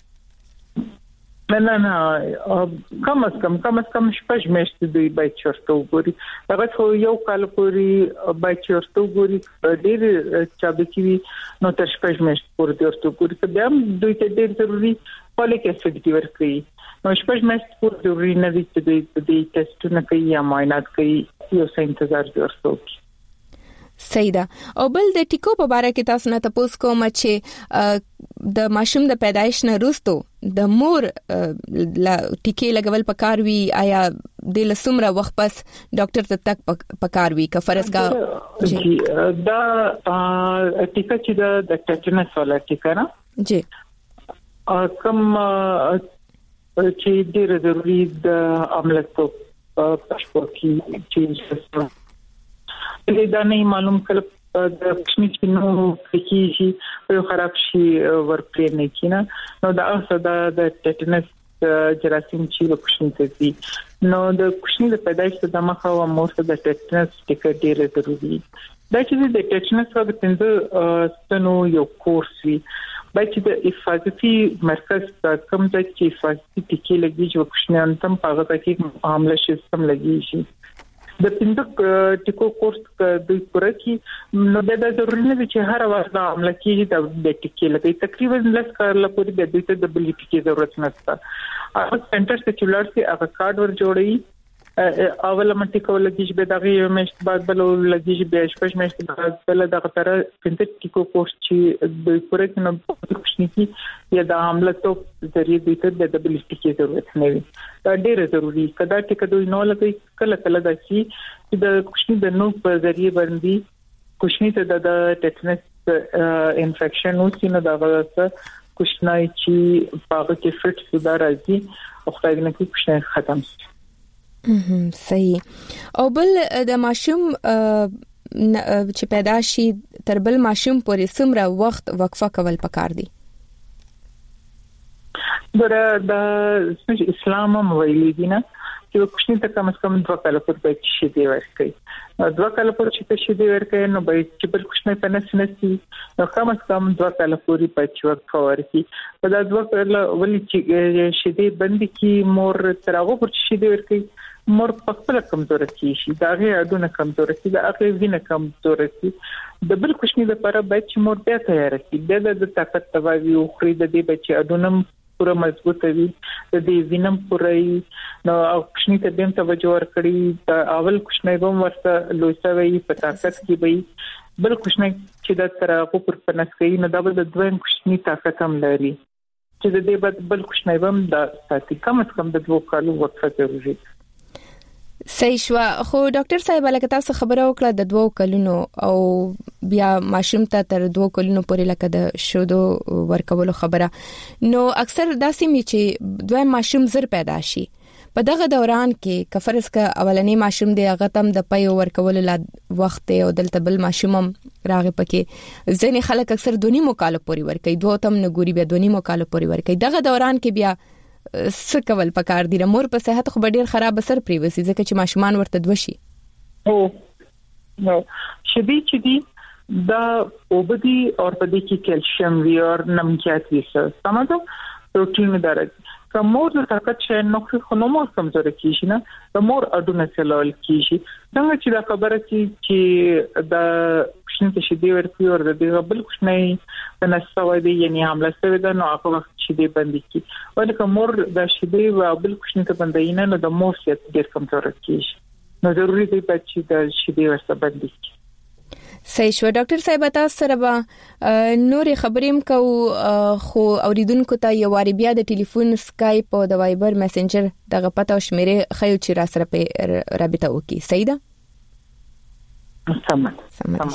نه نه نه کم از کم کم از کم شپږ میاشتې دی بای چورته وګوري هغه خو یو کال پورې بای چورته وګوري ډېر چا به کی نو تر شپږ میاشتې پورې ورته وګوري بیا دوی ته ډېر ضروری فولیک اسید دی ورکړي نو شپږ میاشتې پورې ضروری نه دي چې د ټیسټونه کوي یا معاینات کوي یو څه انتظار ورسوي سیدا او بل د ټیکو په اړه کې تاسو نه تاسو کوم چې د ماشوم د پیدایش نه وروسته د مور لا ټیکې لګول پکار وی آیا د لسمره وخت پس ډاکټر ته تک پکار وی که فرض کا جی دا ټیکا چې د ټیټنس ولا ټیکا نه جی کوم چې ډېر ضروری د عملیاتو پښپو کې چې دا نه معلوم کړه د کوچني چینو کې چې خراب شي ورپرې نه کینا نو دا اوسه د ټیټنس جراثیم چې د کوچني ته دي نو د کوچني د پیدایش د مخه او مور د ټیټنس ټیکټ ډېر ضروری دا چې د ټیټنس په پنځه ستنو یو کورس وی باید د حفاظتي مرکز کوم ځای چې حفاظتي ټکی لګي چې کوښنیان تم په هغه کې عامله سیستم لګي شي د پینځه ټکو کورس د پوره کې نو دا ضروري نه چې هر وخت د عامله کې د ټکی لګي تقریبا لږ کار لپاره د دې ته د بل ټکی ضرورت نشته هغه سنټر ته چولار سي هغه کارت ور جوړي اول منټی کول لګیږي به دغه مشت بعد بل لګیږي به شپږ مشت بعد بل دغه تر پنځه ټکو کورس چې د پوره کې نو کوښنی یا د عمله تو ذریعہ د ته د ډبل ټکی ضرورت نه وي دا ډیره ضروری کدا ټکو دوی نو لګي کله کله د شي د کوښنی د نو په ذریعہ باندې کوښنی ته د ټیټنس انفیکشن او سینه دغه کوښنی چې په کې فټ سودار راځي او خدای دې نه کوښنی ختم شي هم صحیح او بل د ماشوم چې پیدا شي تر بل ماشوم پورې څومره وخت وقفه کول پکار دي د اسلام هم ویلي دي نه چې کوښنی ته کم از کم دوه کاله پورې چې دی ورکړي دوه کاله پورې چې شي دی ورکړي نو به چې بل کوښنی په نس نسي نو کم از کم دوه کاله پورې په وقفه ورکړي په دا دوه کاله ولې چې شي دی بند کی مور ترغه پر شي دی ورکړي مور په خپل کمزور شي دا غي اډونه کمزور شي دا اخر وینه کمزور شي د بل کوښنی لپاره باید چې مور بیا تیار شي د طاقت توازی او خري د دې بچي اډونه پوره مضبوط وي د دې وینم پوره نو کوښنی ته دیم توجه ورکړي دا اول کوښنی هم ورته لوسوي په طاقت کې وي بل کوښنی چې د ترغه پر پنس کوي نو دا به د دویم کوښنی طاقت هم لري چې د دې بل کوښنی هم د ساتي کم از کم د دوه کالو وقفه ضروري صحیح شو خو ډاکټر صاحب لکه تاسو خبره وکړه د دوه کلونو او بیا ماشوم ته تر دوه کلونو پورې لکه د شودو ورکولو خبره نو اکثر داسې می چې دوه ماشوم زر پیدا شي په دغه دوران کې کفرس کا اولنې ماشوم دی هغه تم د پي ورکولو لا وخت او دلته بل ماشوم راغی پکې ځینې خلک اکثر دونی مکالو پورې ورکي دوه تم نه ګوري بیا دونی مکالو پورې ورکي دغه دوران کې بیا سکول پکار دي مور په صحت خو ډیر خراب اثر پریوسی ځکه چې ماشومان ورته دوشي او نو شدي چې دي دا اوبدي او په دې کې کیلشیم وی او نمکیات وی څه سمجھو پروتین درجه کومور د طاقت شې نو خو نو مور کمزور کیږي نه د مور اډونه سلول کیږي څنګه چې دا خبره چې د کوښنی چې دی ورته ور د دې بل کوښنی د نسوي دی یعنی حمله شوی دا نو هغه وخت چې دی باندې کی ولکه مور د شیدې او بل کوښنی ته باندې نه د مور څخه ډیر کمزور کیږي نو ضروري دی چې د شیدې ورته باندې کی صحیح شو ډاکټر صاحب تاسو سره به نور خبرېم کو خو اوریدونکو ته یو واری بیا د ټلیفون سکایپ او د وایبر میسنجر دغه پته او شمیره خیو چې را سره په رابطه وکي صحیح ده سم سم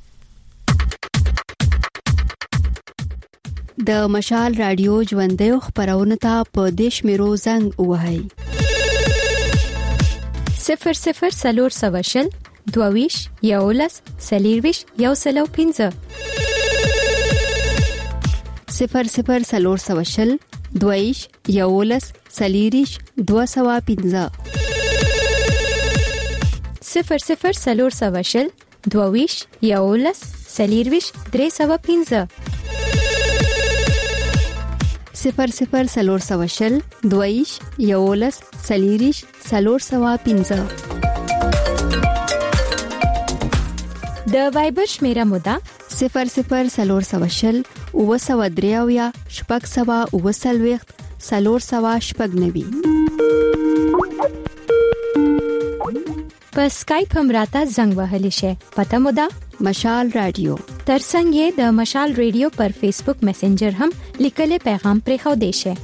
د مشال رادیو ژوندې خبرونه ته په دیش میرو زنګ وهاي صفر صفر سلور سواشل دوویش یولس سلیرویش یو سلو پینځه صفر صفر سلور سواشل دوویش یولس سلیریش دو سوا پینځه صفر صفر سلور سواشل دوویش یولس سلیرویش درې سوا پینځه صفر صفر سلور سواشل دوویش یولس سلیریش سلور سوا پینځه د وایبر شمیره مودا صفر صفر سلور سواشل او سوا دریاویا شپږ سوا او سلويخت سلور سوا شپږ نوي په سکایپ هم راته زنګ وهلی شي پته مودا مشال رادیو ترڅنګ د مشال رادیو پر فیسبوک میسنجر هم لیکل پیغام پرې خو دی شي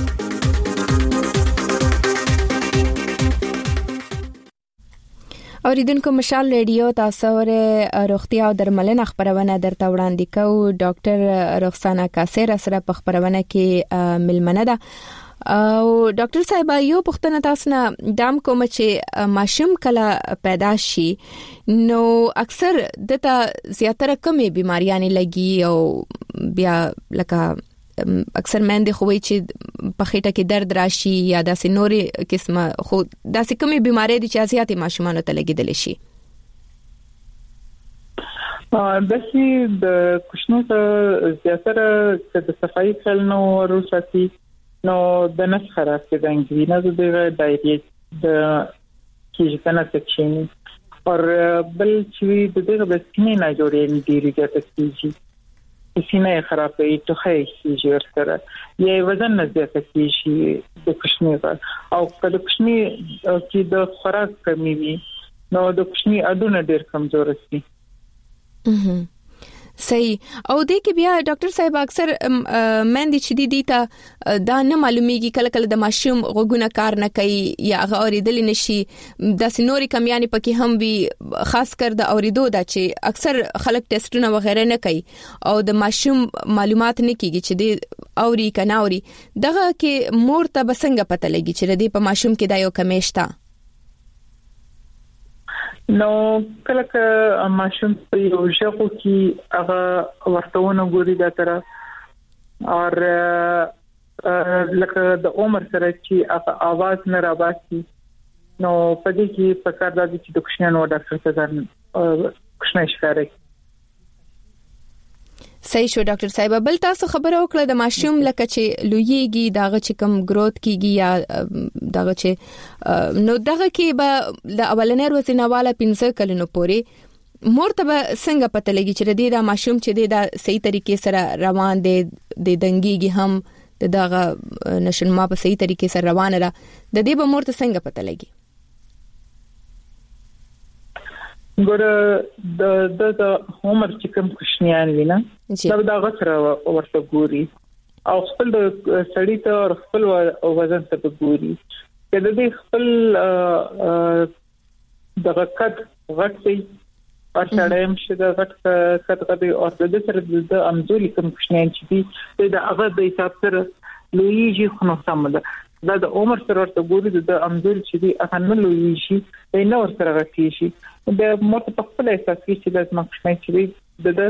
اوریدونکو مشال رادیو تاسو ور روغتیا او درملنه خبرونه درته وړاندې کوو ډاکټر رخسانه کاسر سره په خبرونه کې ملمنه ده او ډاکټر صاحب یو پوښتنه تاسو نه دام کوم چې ماشوم کله پیدا شي نو اکثر دته زیاتره کمې بیماریاں لګي او بیا لکه اکثر مېندې خو وي چې په خېټه کې درد راشي یا داسې نورې قسمه خو داسې کومې بیماری دي چې ازياتي ماشومان ته لګیدل شي د چې د کوښنو ته زیاتره د صفایي خل نو وروساتي نو د نس خراب کېدل نه د ډایریټ د کیږي کنه سکشن اور بل چې د دې د سینې نه جوړې ډیری ګټه کیږي سینې خراب وي ټوخی کیږي ورسره یې وزن نه زیات کیږي د کوښنې او کله کوښنې چې د خوراک کمی وي نو د کوښنې اډونه ډیر کمزور شي. صحیح. او د کې بیا ډاکټر صاحب اکثر مندي چې دي دي ته دا نه معلومیږي کله کله د ماشوم غوګونه کار نه کوي یا هغه اوریدل نشي د سينوري کمیانه پکې هم وي خاص کر د اوریدو دا چې اکثر خلک ټیسټونه وغیرہ نه کوي او د ماشوم معلومات نه کیږي چې د اوري کنه اوري دغه کې مور ته بسنګ پته لګي چې د په ماشوم کې دا یو کمیشتا نو کله که ماشوم په یو ژغو کې هغه ورتهونه ګوري دا تر اور لکه د عمر سره چې هغه आवाज نه راوځي نو په دې کې په کار راځي چې د کوښنیانو ډاکټر ته ځان کوښنه شکاري. صحیح شو ډاکټر صاحب. بل تاسو خبره وکړه د ماشوم لکه چې لویږي داغه چې کم گروث کیږي یا داغه چې نو دغه کې به د اولنې ورځې نه والا پنځه کلونو پورې مور ته څنګه پته لګي چې د ماشوم چې د صحیح طریقې سره روان دي د دنګيږي هم دغه نشنما په صحیح طریقې سره روان را د دې به مور ته څنګه پته لګي؟ ګوره د د د عمر چې کوم کوښنیان وینا دا د غسر ورته ګوري او خپل د سړی ته خپل وزن ته ګوري کله دې خپل د غکټ غټي او سړیم چې د غټ کټ او د سره د امزولي کوم کوښنیان چې دي د هغه د حساب سره لویږي خو نو سم ده دا د عمر سره ورته ګوري د امزول چې دي هغه نه لویږي نه ورسره غټي شي د مو په خپل احساس کې چې د مخکنی چې د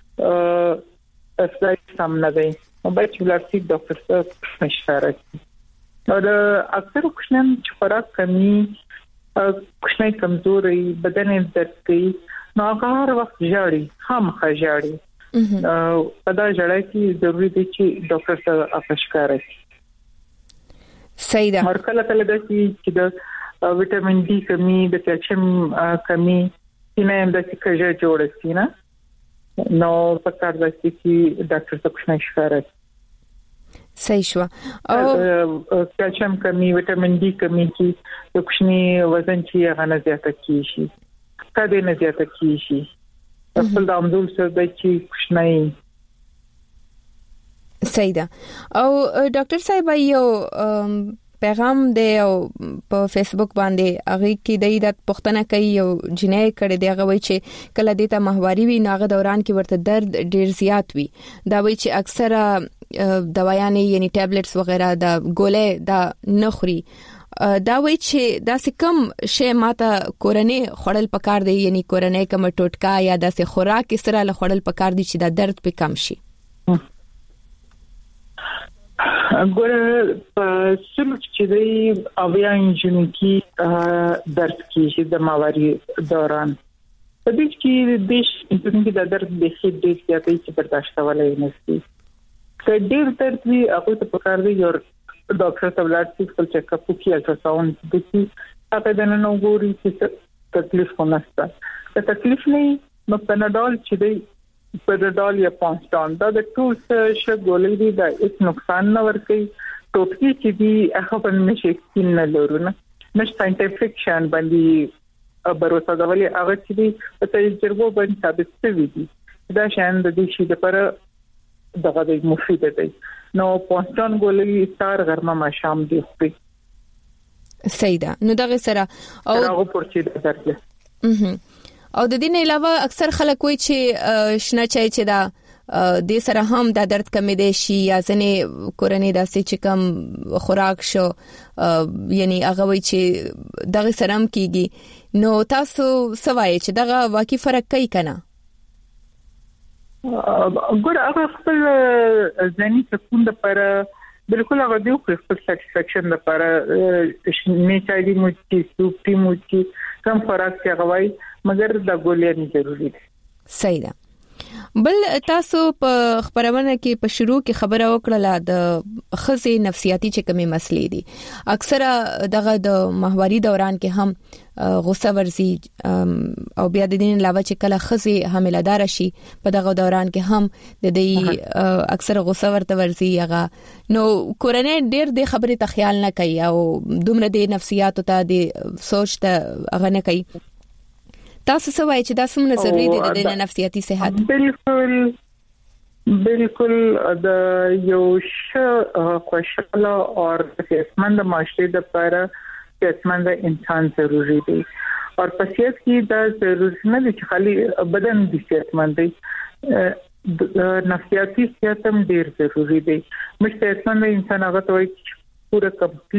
د اسلای سم نه دی او باید چې بلارسي ډاکټر سره مشوره وکړي. او د اکثر کوښنیان چې خوراک کمی کوښنی کمزوري بدن یې درد کوي نو هغه هر وخت جاړي خامخا جاړي په دا جړای کې ضروري دی چې ډاکټر سره اپشکاره وکړي. صحیح ده. هر کله کله د چې د وټامین ډي کمی د کلسیم کمی کینه د څه جوړ شي نه نو په کار راځي چې ډاکټر ته کوښښ شکاره. صحیح شو. او کلسیم کمی وټامین ډي کمی چې د کوښنی وزن چې هغه نه زیاته کیږي کله نه زیاته کیږي خپل د عمدول سره د چې کوښنی. صحیح ده. او ډاکټر صاحب یو پیغام دی او په فیسبوک باندې هغه کې د پښتنه کوي یو جنې کړي دی هغه وایي چې کله د ته ماهواري وي ناغه دوران کې ورته درد ډیر زیات وي دا وایي چې اکثره دوايانې یعنی ټابلیټس وغیرہ دا ګولې دا نخري دا وایي چې دا سکم شی ماته کورنۍ خړل پکار دی یعنی کورنۍ کوم ټوټکا یا د سه خوراک سره له خړل پکار دی چې دا درد په کم شي. ګوره په سلوک چې دی اویا انجن کې درد کیږي د ماواري دوران په دې کې د دې انجن کې د درد د هیڅ ډیر زیاتې چې برداشت کولای نه شي که ډیر درد وي هغه ته پکار دی یو ډاکټر ته ولاړ شي خپل چیک اپ وکړي الټراساوند وکړي هغه د نن وګوري چې تکلیف ونهسته که تکلیف نه نو پناډول چې دی پناډول یا پانسټان دا د ټول څه ګولې دي دا هیڅ نقصان نه ورکوي ټوټکی چې دی هغه په نشي سکین نه لرونه نش ساينټیفیک شان باندې باروسه دا ولې هغه چې دی په تجربه باندې ثابت شوی دي دا شان د دې شي لپاره دغه د مفید دی نو پانسټان ګولې ستار غرمه ما شام دی خو صحیح ده. نو دغه سره او هغه پرچې درځي. او د دې نه علاوه اکثر خلک وایي چې شنه چای چې دا د سره هم د درد کمی دي شي یا ځنې کورنۍ داسې چې کم خوراک شو یعنی هغه وایي چې دغه سره هم کیږي نو تاسو سوای چې دغه واقعي فرق کوي کنه؟ ګور هغه خپل ځاني سکون لپاره بالکل هغه دی خو خپل سټیسفیکشن لپاره نه چای دی مو چې سوپ دی مو چې کم خوراک کې غوای مګر د ګولې نه ضروري دي. صحیح ده. بل تاسو په خبرونه کې په شروع کې خبره وکړه د خزي نفسیاتي چې کومې مسلې دي. اکثره دغه د ماهواري دوران کې هم غوسه ورزي او بیا د دین علاوه چې کله خزي حامله‌دار شي په دغه دوران کې هم د دې اکثره غوسه ورته ورزي. هغه نو کورنۍ ډېر د خبرې ته خیال نه کوي او دومره د نفسیاتو ته د سوچ ته هغه نه کوي. تاسو څه وایي چې دا څومره ضروري دي د نفسیاتي صحت؟ بالکل بالکل د یو ش خوشاله او صحتمند معاشره لپاره صحتمند انسان ضروری دی او په صحت کې دا ضروري نه دي چې خالي بدن دي صحتمند دی، نفسیاتي صحت هم ډیر ضروری دی. مش صحتمند انسان هغه ته وایي چې پوره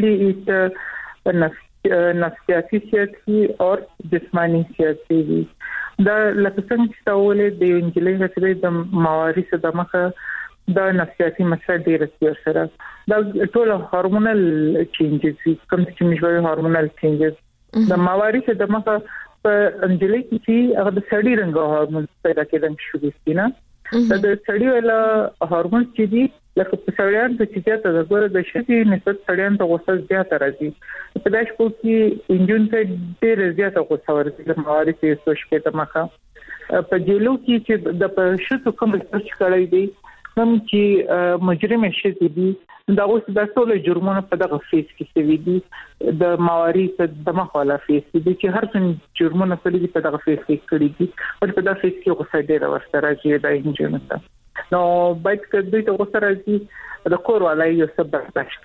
کمپلیټ نفس نفسیاتی صحت کی اور جسمانی صحت کی دا لکه څنګه چې تاولې د انجلۍ غوښتل د مواري سره مخه دا نفسیاتی مسله ډیره سره سره دا ټول هورمونل چینجز کوم چې موږ هورمونل چینجز د مواري سره مخه په انجلۍ کې هغه د سړی رنګ هورمون پیدا کېدل شروع دي نه. دا د سړی ولا هورمون چې دي لکه په سړیان د چې ته د ګوره د شتي نسبت سړیان ته غوسه زیاته راځي. په داش کو کې انجن ته ډېر زیاته غوسه ورځي د مواري په سوچ کې ته مخه په جیلو کې چې د په شتو کوم څه کړی دی کوم چې مجرم شي دي دا اوس د ټول جرمونو په دغه فیس کې سوي دي د مواري د مخاله فیس دي چې هر څن جرمونو په دغه فیس کې کړی دي او په دغه فیس کې غوسه ډېر ورسره راځي د انجن ته. نو باید کدی ته غوسه راځي د کور والای یو څه برداشت.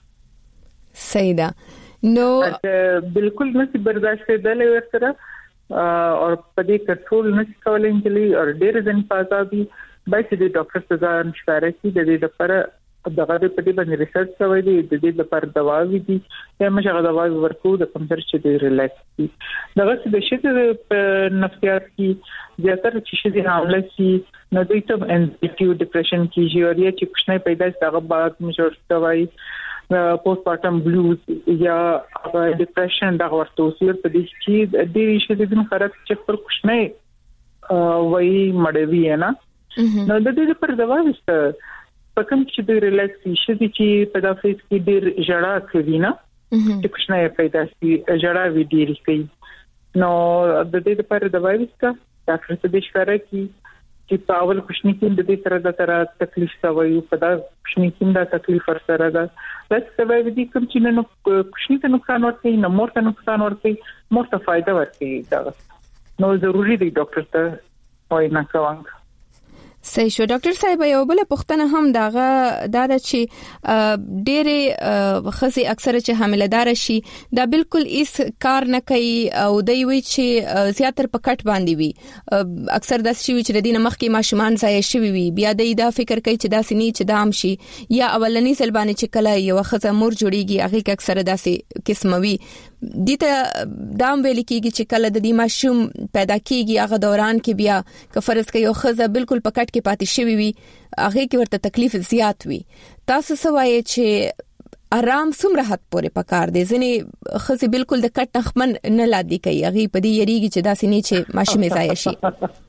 صحیح ده. نو بالکل نشي برداشت کېدل ورسره او په دې کنټرول نشي کولای انجلي او ډېر ځن پازابي باید د ډاکټر څخه مشوره شي د دې لپاره دغه په دې باندې ریسرچ شوی دی د دې لپاره دواوی دي یا مشه دواوی ورکو د کمزور چې دی ریلیکس دي دغه د شته په نفسیات کې زیاتره چې شې حمله شي نو دوی ته انزایټي او ډیپریشن کیږي او یا چې کښنه پیدا شي هغه بعد مشور شوی پوسټ پارټم بلوز یا ډیپریشن دغه ورته وسیر په دې کې د دې شې د خراب چې پر کښنه وای مړوي نه نو د دې پر دواوی ست پکم چې د ریلیکس شي چې په داسې کې ډېر جړه کوي نه چې کښنه پیدا شي جړه وی ډېر کوي نو د دې لپاره دوايي وسته ډاکټر ته د ښکارا کی چې پاول کښنه کې د دې سره د تر تکلیف سوي په دا کښنه کې د تکلیف سره ده بس دوايي دي کوم چې نو کښنه ته نقصان ورکړي نه مور ته نقصان ورکړي مور ته فائدہ ورکړي دا نو ضروری دی ډاکټر ته وای نه کوم. صحیح شو ډاکټر صاحب یو بل پوښتنه هم داغه دا چې ډېرې خزي اکثره چې حامله‌دار شي دا بالکل هیڅ کار نه کوي او دوی وی چې زیاتره په کټ باندې وي اکثر د شي چې د دینه مخکې ماشومان ځای شي وي بیا د دا فکر کوي چې دا سني چې دام شي یا اولنی سلبانه چې کله یو خزه مور جوړیږي هغه کې اکثره داسې قسموي دته دام ویل کېږي چې کله د دې ماشوم پیدا کېږي هغه دوران کې بیا که فرض کوي یو خزه بالکل په کټ کې پاتې شوی وي هغه کې ورته تکلیف زیات وي تاسو سوای چې آرام څومره حد پورې پکار دي ځنې خزي بالکل د کټ نخمن نه لادي کوي هغه په دې یریږي چې داسې نه چې ماشوم ځای شي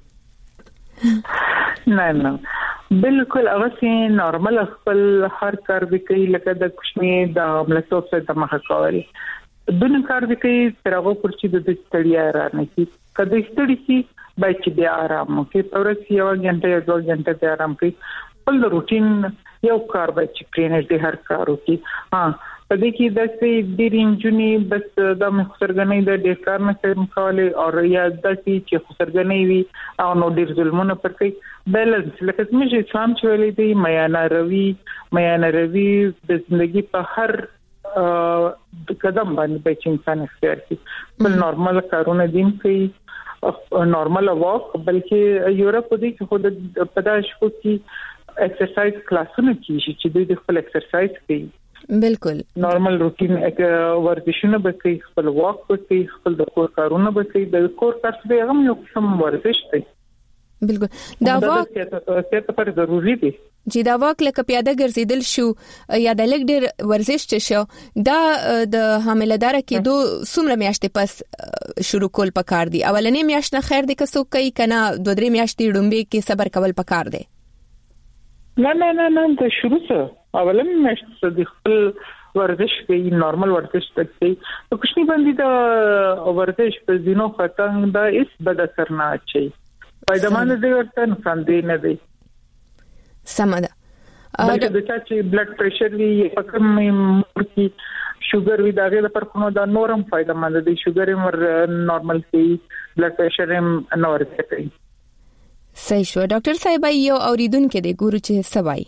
نه نه بالکل اوسه نارمل خپل هر کار وکړي لکه د کوښنی د عملتوب سره د مخه کوي دونه کار وکړي تر هغه پر چې د ستړیا را نه کی کله ستړي شي باید چې بیا آرام وکړي پرځ یو غنټه یا دوه غنټه بیا آرام کوي خپل روټین یو کار باید چې پرېنه دې هر کار وکړي ها په دې کې د څه ډېر انجونی بس د مخسرګنې د ډېر کار نه سم کولای او یا د چې خسرګنې وي او نو ډېر ظلمونه پر کوي بیلنس لکه څنګه چې اسلام چې ویلي دی میانه روي میانه روي د ژوندۍ په هر قدم باندې به چې انسان اختیار کړي بل نارمل کارونه دین کوي نارمل واک بلکې یورپ دې کې خود پداش کو کې ایکسرسایز کلاسونه کیږي چې دوی د خپل ایکسرسایز کوي بالکل نارمل روټین ورزشونه به کوي خپل واک به کوي خپل د کور کارونه به کوي د کور کار څه هم یو قسم ورزش دی بالکل دا واک څه ته پر ضروری دی چې دا واک لکه پیاده ګرځیدل شو یا د لګ ډیر ورزش شو دا د حامله‌دار کېدو څومره میاشتې پس شروع کول پکار دي؟ اولنې میاشت نه خیر دي که څوک کوي کنه دوه درې میاشتې ډومبه کې صبر کول پکار دي؟ نه نه نه نه د شروع سره اولنې میاشت د خپل ورزش کوي، نارمل ورزش کوي. په کوشنی باندې د ورزش په زینو ختم دا هیڅ بد اثر نه اچي. فائدمن دی ورته نقصان دی نه دی. سمه ده. بلکې د چا چې بلډ پريشر وي یا کم مورکی شوګر وي دا غیر پر کومه دا نورم فائدمن دی. شوګر هم نارمل کوي، بلډ پريشر هم نور کوي. صحیح شو. ډاکټر صاحب یو اوریدونکو دی ګورو چې سوای.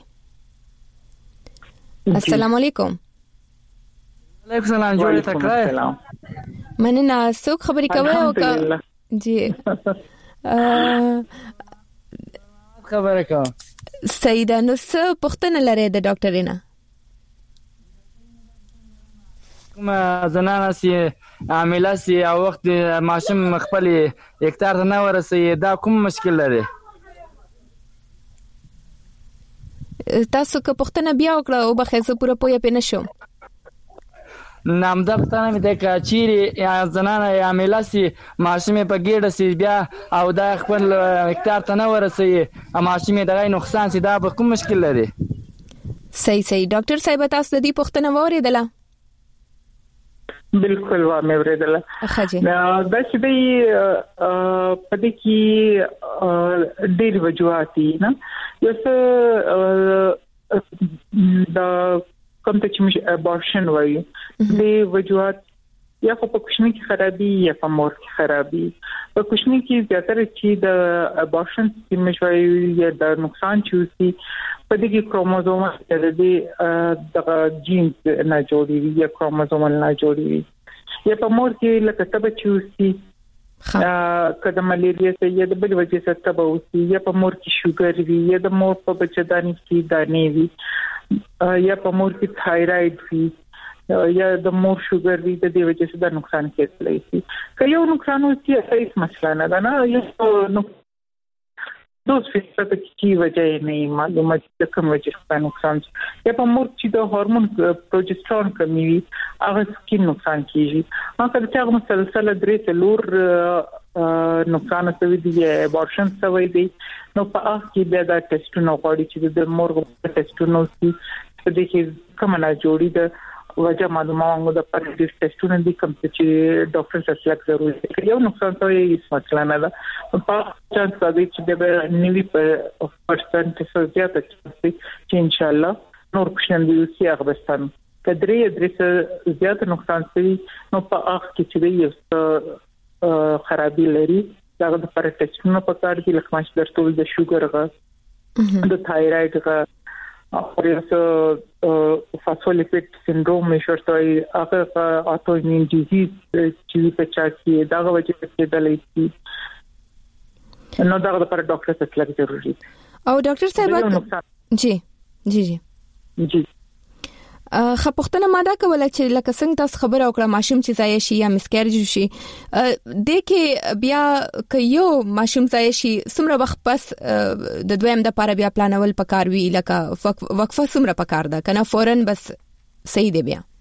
السلام علیکم. وعلیکم السلام. جوړه تکرای. مننه. څوک خبرې کوي او کا جی خبره کوم. سیده نو څه پوښتنه لري د ډاکټر نه؟ کوم زنانه سي عامله سي او وخت ماشوم خپل هکتار ته نه ورسي دا کوم مشکل لري؟ تاسو که پوښتنه بیا وکړه او به خزه پوره پوهه پېنه شو. نامدا پښتنه مې د کاچيري یا زنانه یا عامله سي ماشوم په ګډه سي بیا او دا خپل هکتار ته نه ورسي ماشوم دغه نقصان سي دا به کوم مشکل لري؟ صحیح صحیح. ډاکټر صاحب تاسو د دې پوښتنه وریدله؟ بالکل و مې وریدله. خاجه دا چې دی په دې کې ډېر وجوهات دي نه. یو څه دا کوم ته چې ابورشن وایي د وجوهات یا په کوشنی کې خرابي یا په مور کې خرابي. په کوشنی کې زیاتره چې د ابورشن سیستم شوی یا د نقصان چوسي په دې کې کروموزوم د دې د جینز نه جوړي یا کروموزوم نه جوړي. یا په مور کې لکه تبه چوسي کله ملیریا سره یا د بل وجې سره تبه وسی یا په مور کې شوګر وي یا د مور په بچداني کې دانې وي یا په مور کې تایرايډ وي یا د مور شوګر وي د دې وجې سره نقصان کېدلی شي. که یو نقصان وسی هیڅ مسله نه ده نه. یو دوس فیصد کی وجہ نہیں معلومه چې کوم وجہ څخه نقصان یا په مور چې د هورمون پروجسترون کمی وي هغه سکین نقصان کیږي. هغه چې هغه مسلسل درې تلور نقصان کوي دی ابورشن سوي دی نو په هغه کې بیا دا ټیسټونه غواړي چې د مور ټیسټونه سي د دې کوم نه جوړي د وجہ معلومه د پرډیس ټیسټونه دي کوم چې ډاکټر سره سلک ضروري دی. یو نقصان ته هیڅ مسله نه ده. په چانس باندې چې د نوي پرسنټ څخه زیات چې ان شاء الله نور کوشن دی چې هغه بستان کدرې درې زیات نقصان سي نو په هغه کې چې یو خرابي لري دا د پرټیسټونه په کار دي لکه ماش درتول د شوګر غا د تایرايډ غا او یو فاسفولیپید سندروم مشورتای هغه آټو ایمون ډیزیز چې په چا کې دا وجه کېدلای شي نو دا د پر ډاکټر سره تلل ضروري. او ډاکټر صاحب جی جی جی جی خپختنه ماده کوله چې لکه څنګه تاسو خبر او کړه ماشوم چې ځای شي یا مسکرج شي د کې بیا ک یو ماشوم ځای شي سمره وخت پس د دویم د پاره بیا پلانول پکار وی لکه وقفه سمره پکار ده کنه فورن بس صحیح دی بیا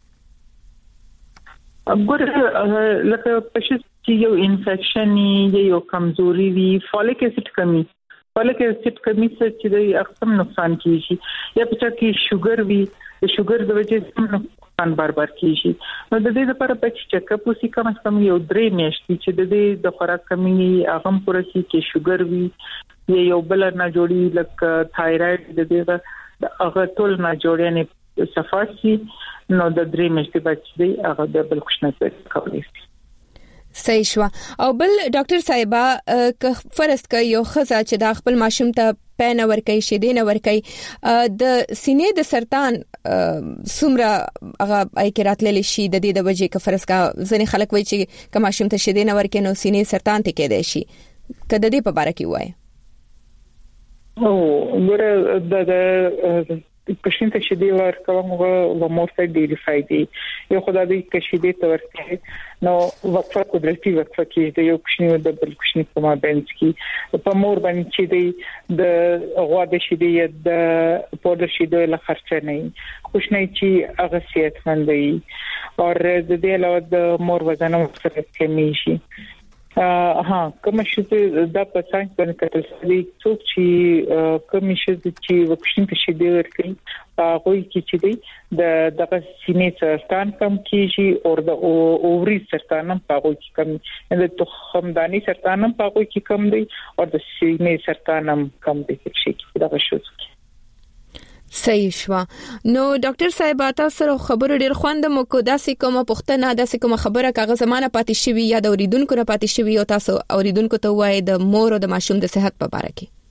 ګور لکه پښې چې یو انفیکشن یو کمزوري وی فولیک اسید کمی فولیک اسید کمی څه چې د اقسام نقصان کیږي یا پچا کې شوګر وی د شوګر د وجې نقصان بار بار کیږي. نو د دې لپاره په چیک اپ وسی کم از کم یو درې میاشتې چې د دې د خوراک کمی هغه پوره شي کې شوګر وی یا یو بل نه جوړي لکه تایرايډ د دې هغه ټول نه جوړي نه صفاسي نو د درې میاشتې بچي هغه د بل خوشنه کوي. صحیح شو. او بل ډاکټر صاحبہ که فرض ک یو خزه چې د خپل ماشوم ته پنه ور کوي شیدې نه ور کوي د سینې د سرطان سمره هغه ایکرات للی شي د دې د وجې ک فرض کا ځنې خلک وایي چې ک ماشوم ته شیدې نه ور کوي نو سینې سرطان ته کېدای شي کله دې په باره کې وایي. او ګره د کښین ته شیدې ورکوم او مور ته ډېری فائدې یو خدای دې کښیدې ته ورکړي نو وقفه قدرتي وقفه کې د یو کښین د بل کښین په مابین کې په مور باندې چې دی د غوا د شیدې د پودر شیدې له خرچه نه کښینې چې هغه صحتمند وي او د دې علاوه د مور وزن سره کمیږي ها کوم شي د په ساينس باندې کتل شوی څوک چې کوم شي چې وکشن ته شي دی ورکړي هغه کې چې دی د دغه سینې سرطان کم کیږي او د اووري سرطان هم هغه کې کم د تخمداني سرطان هم هغه کې کم دی او د سینې سرطان هم کم دی چې دغه شي صحیح شو. نو ډاکټر صاحب تاسو سره خبرو ډیر خوند مو کو داسې کومه پښتنه داسې کومه خبره کاغه زمانه پاتې شوی یا د اوریدونکو نه پاتې شوی او تاسو اوریدونکو ته وایي د مور او د ماشوم د صحت په اړه کې.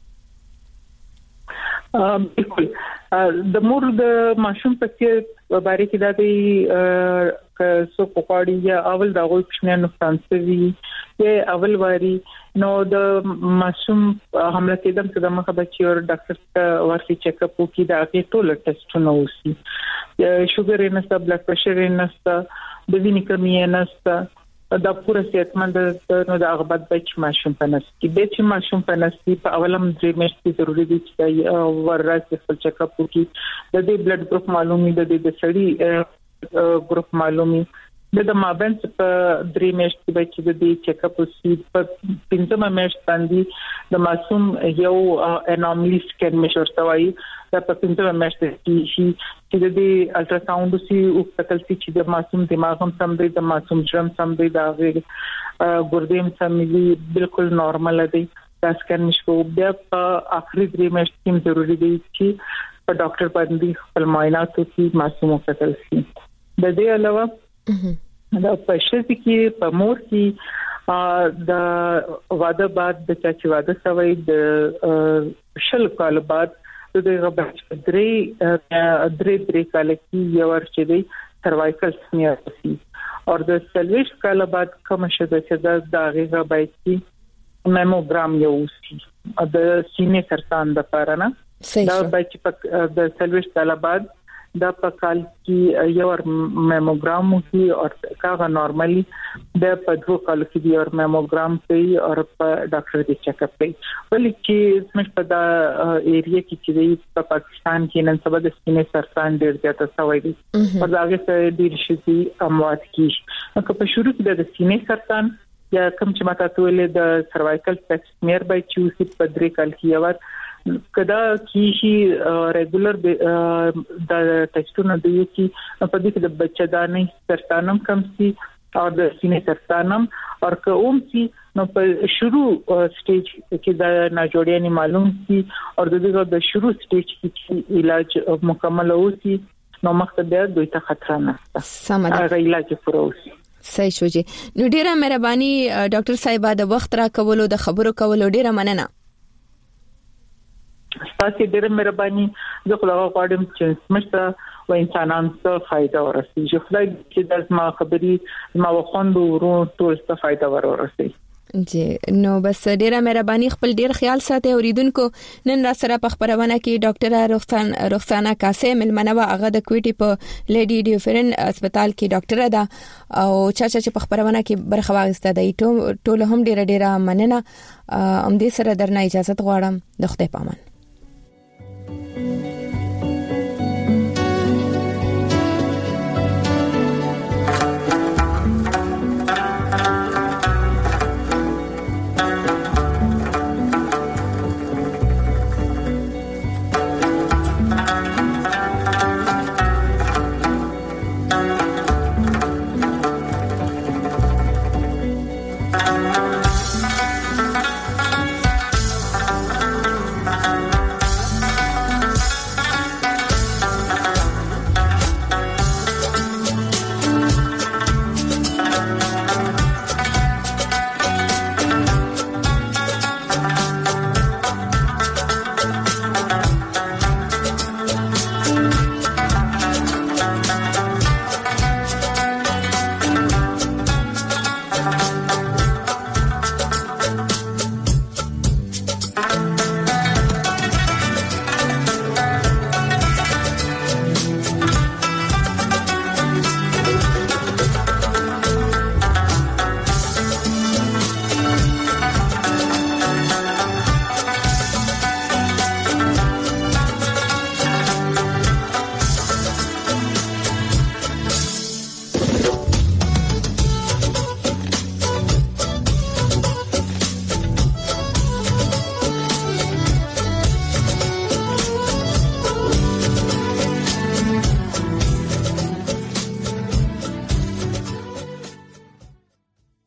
بالکل د مور د ماشوم په اړه باندې کې دا دی که څو پخاړي یا اول د غوښ نه نقصان سوي یا اول واري نو د ماشوم حمله کېدم چې د مخه بچي او ډاکټر ته ورسي چیک اپ وکړي دا کې ټول ټیسټونه وشي شوګر یې نشته بلډ پريشر یې نشته د وینې کمی یې نشته دا پوره صحتمند نو د هغه بچ ماشوم په نس کې د چې ماشوم په نس کې په اولم درې میاشتې ضروري دي چې ورځ خپل چیک اپ وکړي د دې بلډ ګروپ معلومي د دې د سړي ګروپ معلومي د مابین په درې میاشتې بچي د دې چیک اپ وکړي په پنځمه میاشت باندې د ماسوم یو انوملی سکین مشور توای دا په پنځمه میاشت کې شي چې د دې الټراساوند سي او کتل سي چې د ماسوم دماغ هم سم دی د ماسوم جرم سم دی دا غیر ګردیم سم دی بالکل نارمل دی دا سکین مشو بیا په اخري درې میاشت کې ضروري دی چې په ډاکټر باندې خپل معاینات وکړي ماسوم کتل سي د دې علاوه دا په شته کې په مور کې د واده بعد د چا واده شوی د شل کال بعد د غبرچ درې درې درې کال کې یو ورچې دی سروایکل سمیر شي او د سلويش کال بعد کوم شته چې د هغه باید میموګرام یو شي د سینې سرطان د لپاره نه دا باید په د سلويش کال بعد دا په کال کې یو میموګرام کوي او کاغه نارمالي د په دوه کال کې یو میموګرام کوي او په ډاکټر دې چیک اپ کوي ولې چې سمش په دا ایریا کې چې په پاکستان کې نن سبا د سینې سرطان ډېر زیات شوی دی او دا هغه څه ډېر شي اموات کیږي نو په شروع کې د سینې سرطان یا کوم چې ماته ټول د سروایکل سمیر بای چوسي په درې کال کې یو کدا کیږي ریګولر د ټیسټونو د یو کې په دې کې د بچدانې سرطانم کم سي او د سینې سرطانم او کوم سي نو په شروع سټیج کې د ناجوړیانه معلوم سي او د دې د شروع سټیج کې علاج مکمل اوسي نو مخته بیا دوی ته خطر نه سم ده هغه علاج پوره اوسي صحیح شو جی نو ډیره مهرباني ډاکټر صاحب د وخت را کولو د خبرو کولو ډیره مننه تاسو ډېر مهرباني زه خو هغه غواړم چې مشته و انسانان ته فائدہ ورسي چې خدای دې د ما خبري ما وخوندو ورو ټول ته فائدہ ورسي جی نو بس ډیره مهرباني خپل ډیر خیال ساتي اوریدونکو نن را سره په خبرونه کې ډاکټر رخصان رخصانه قاسم المنوا هغه د کوټي په لیډي ډیوفرن هسپتال کې ډاکټر ده او چا چا چې په خبرونه کې برخه واغسته دی ټول هم ډیره ډیره مننه ام دې سره درنه اجازه غواړم د خدای پامان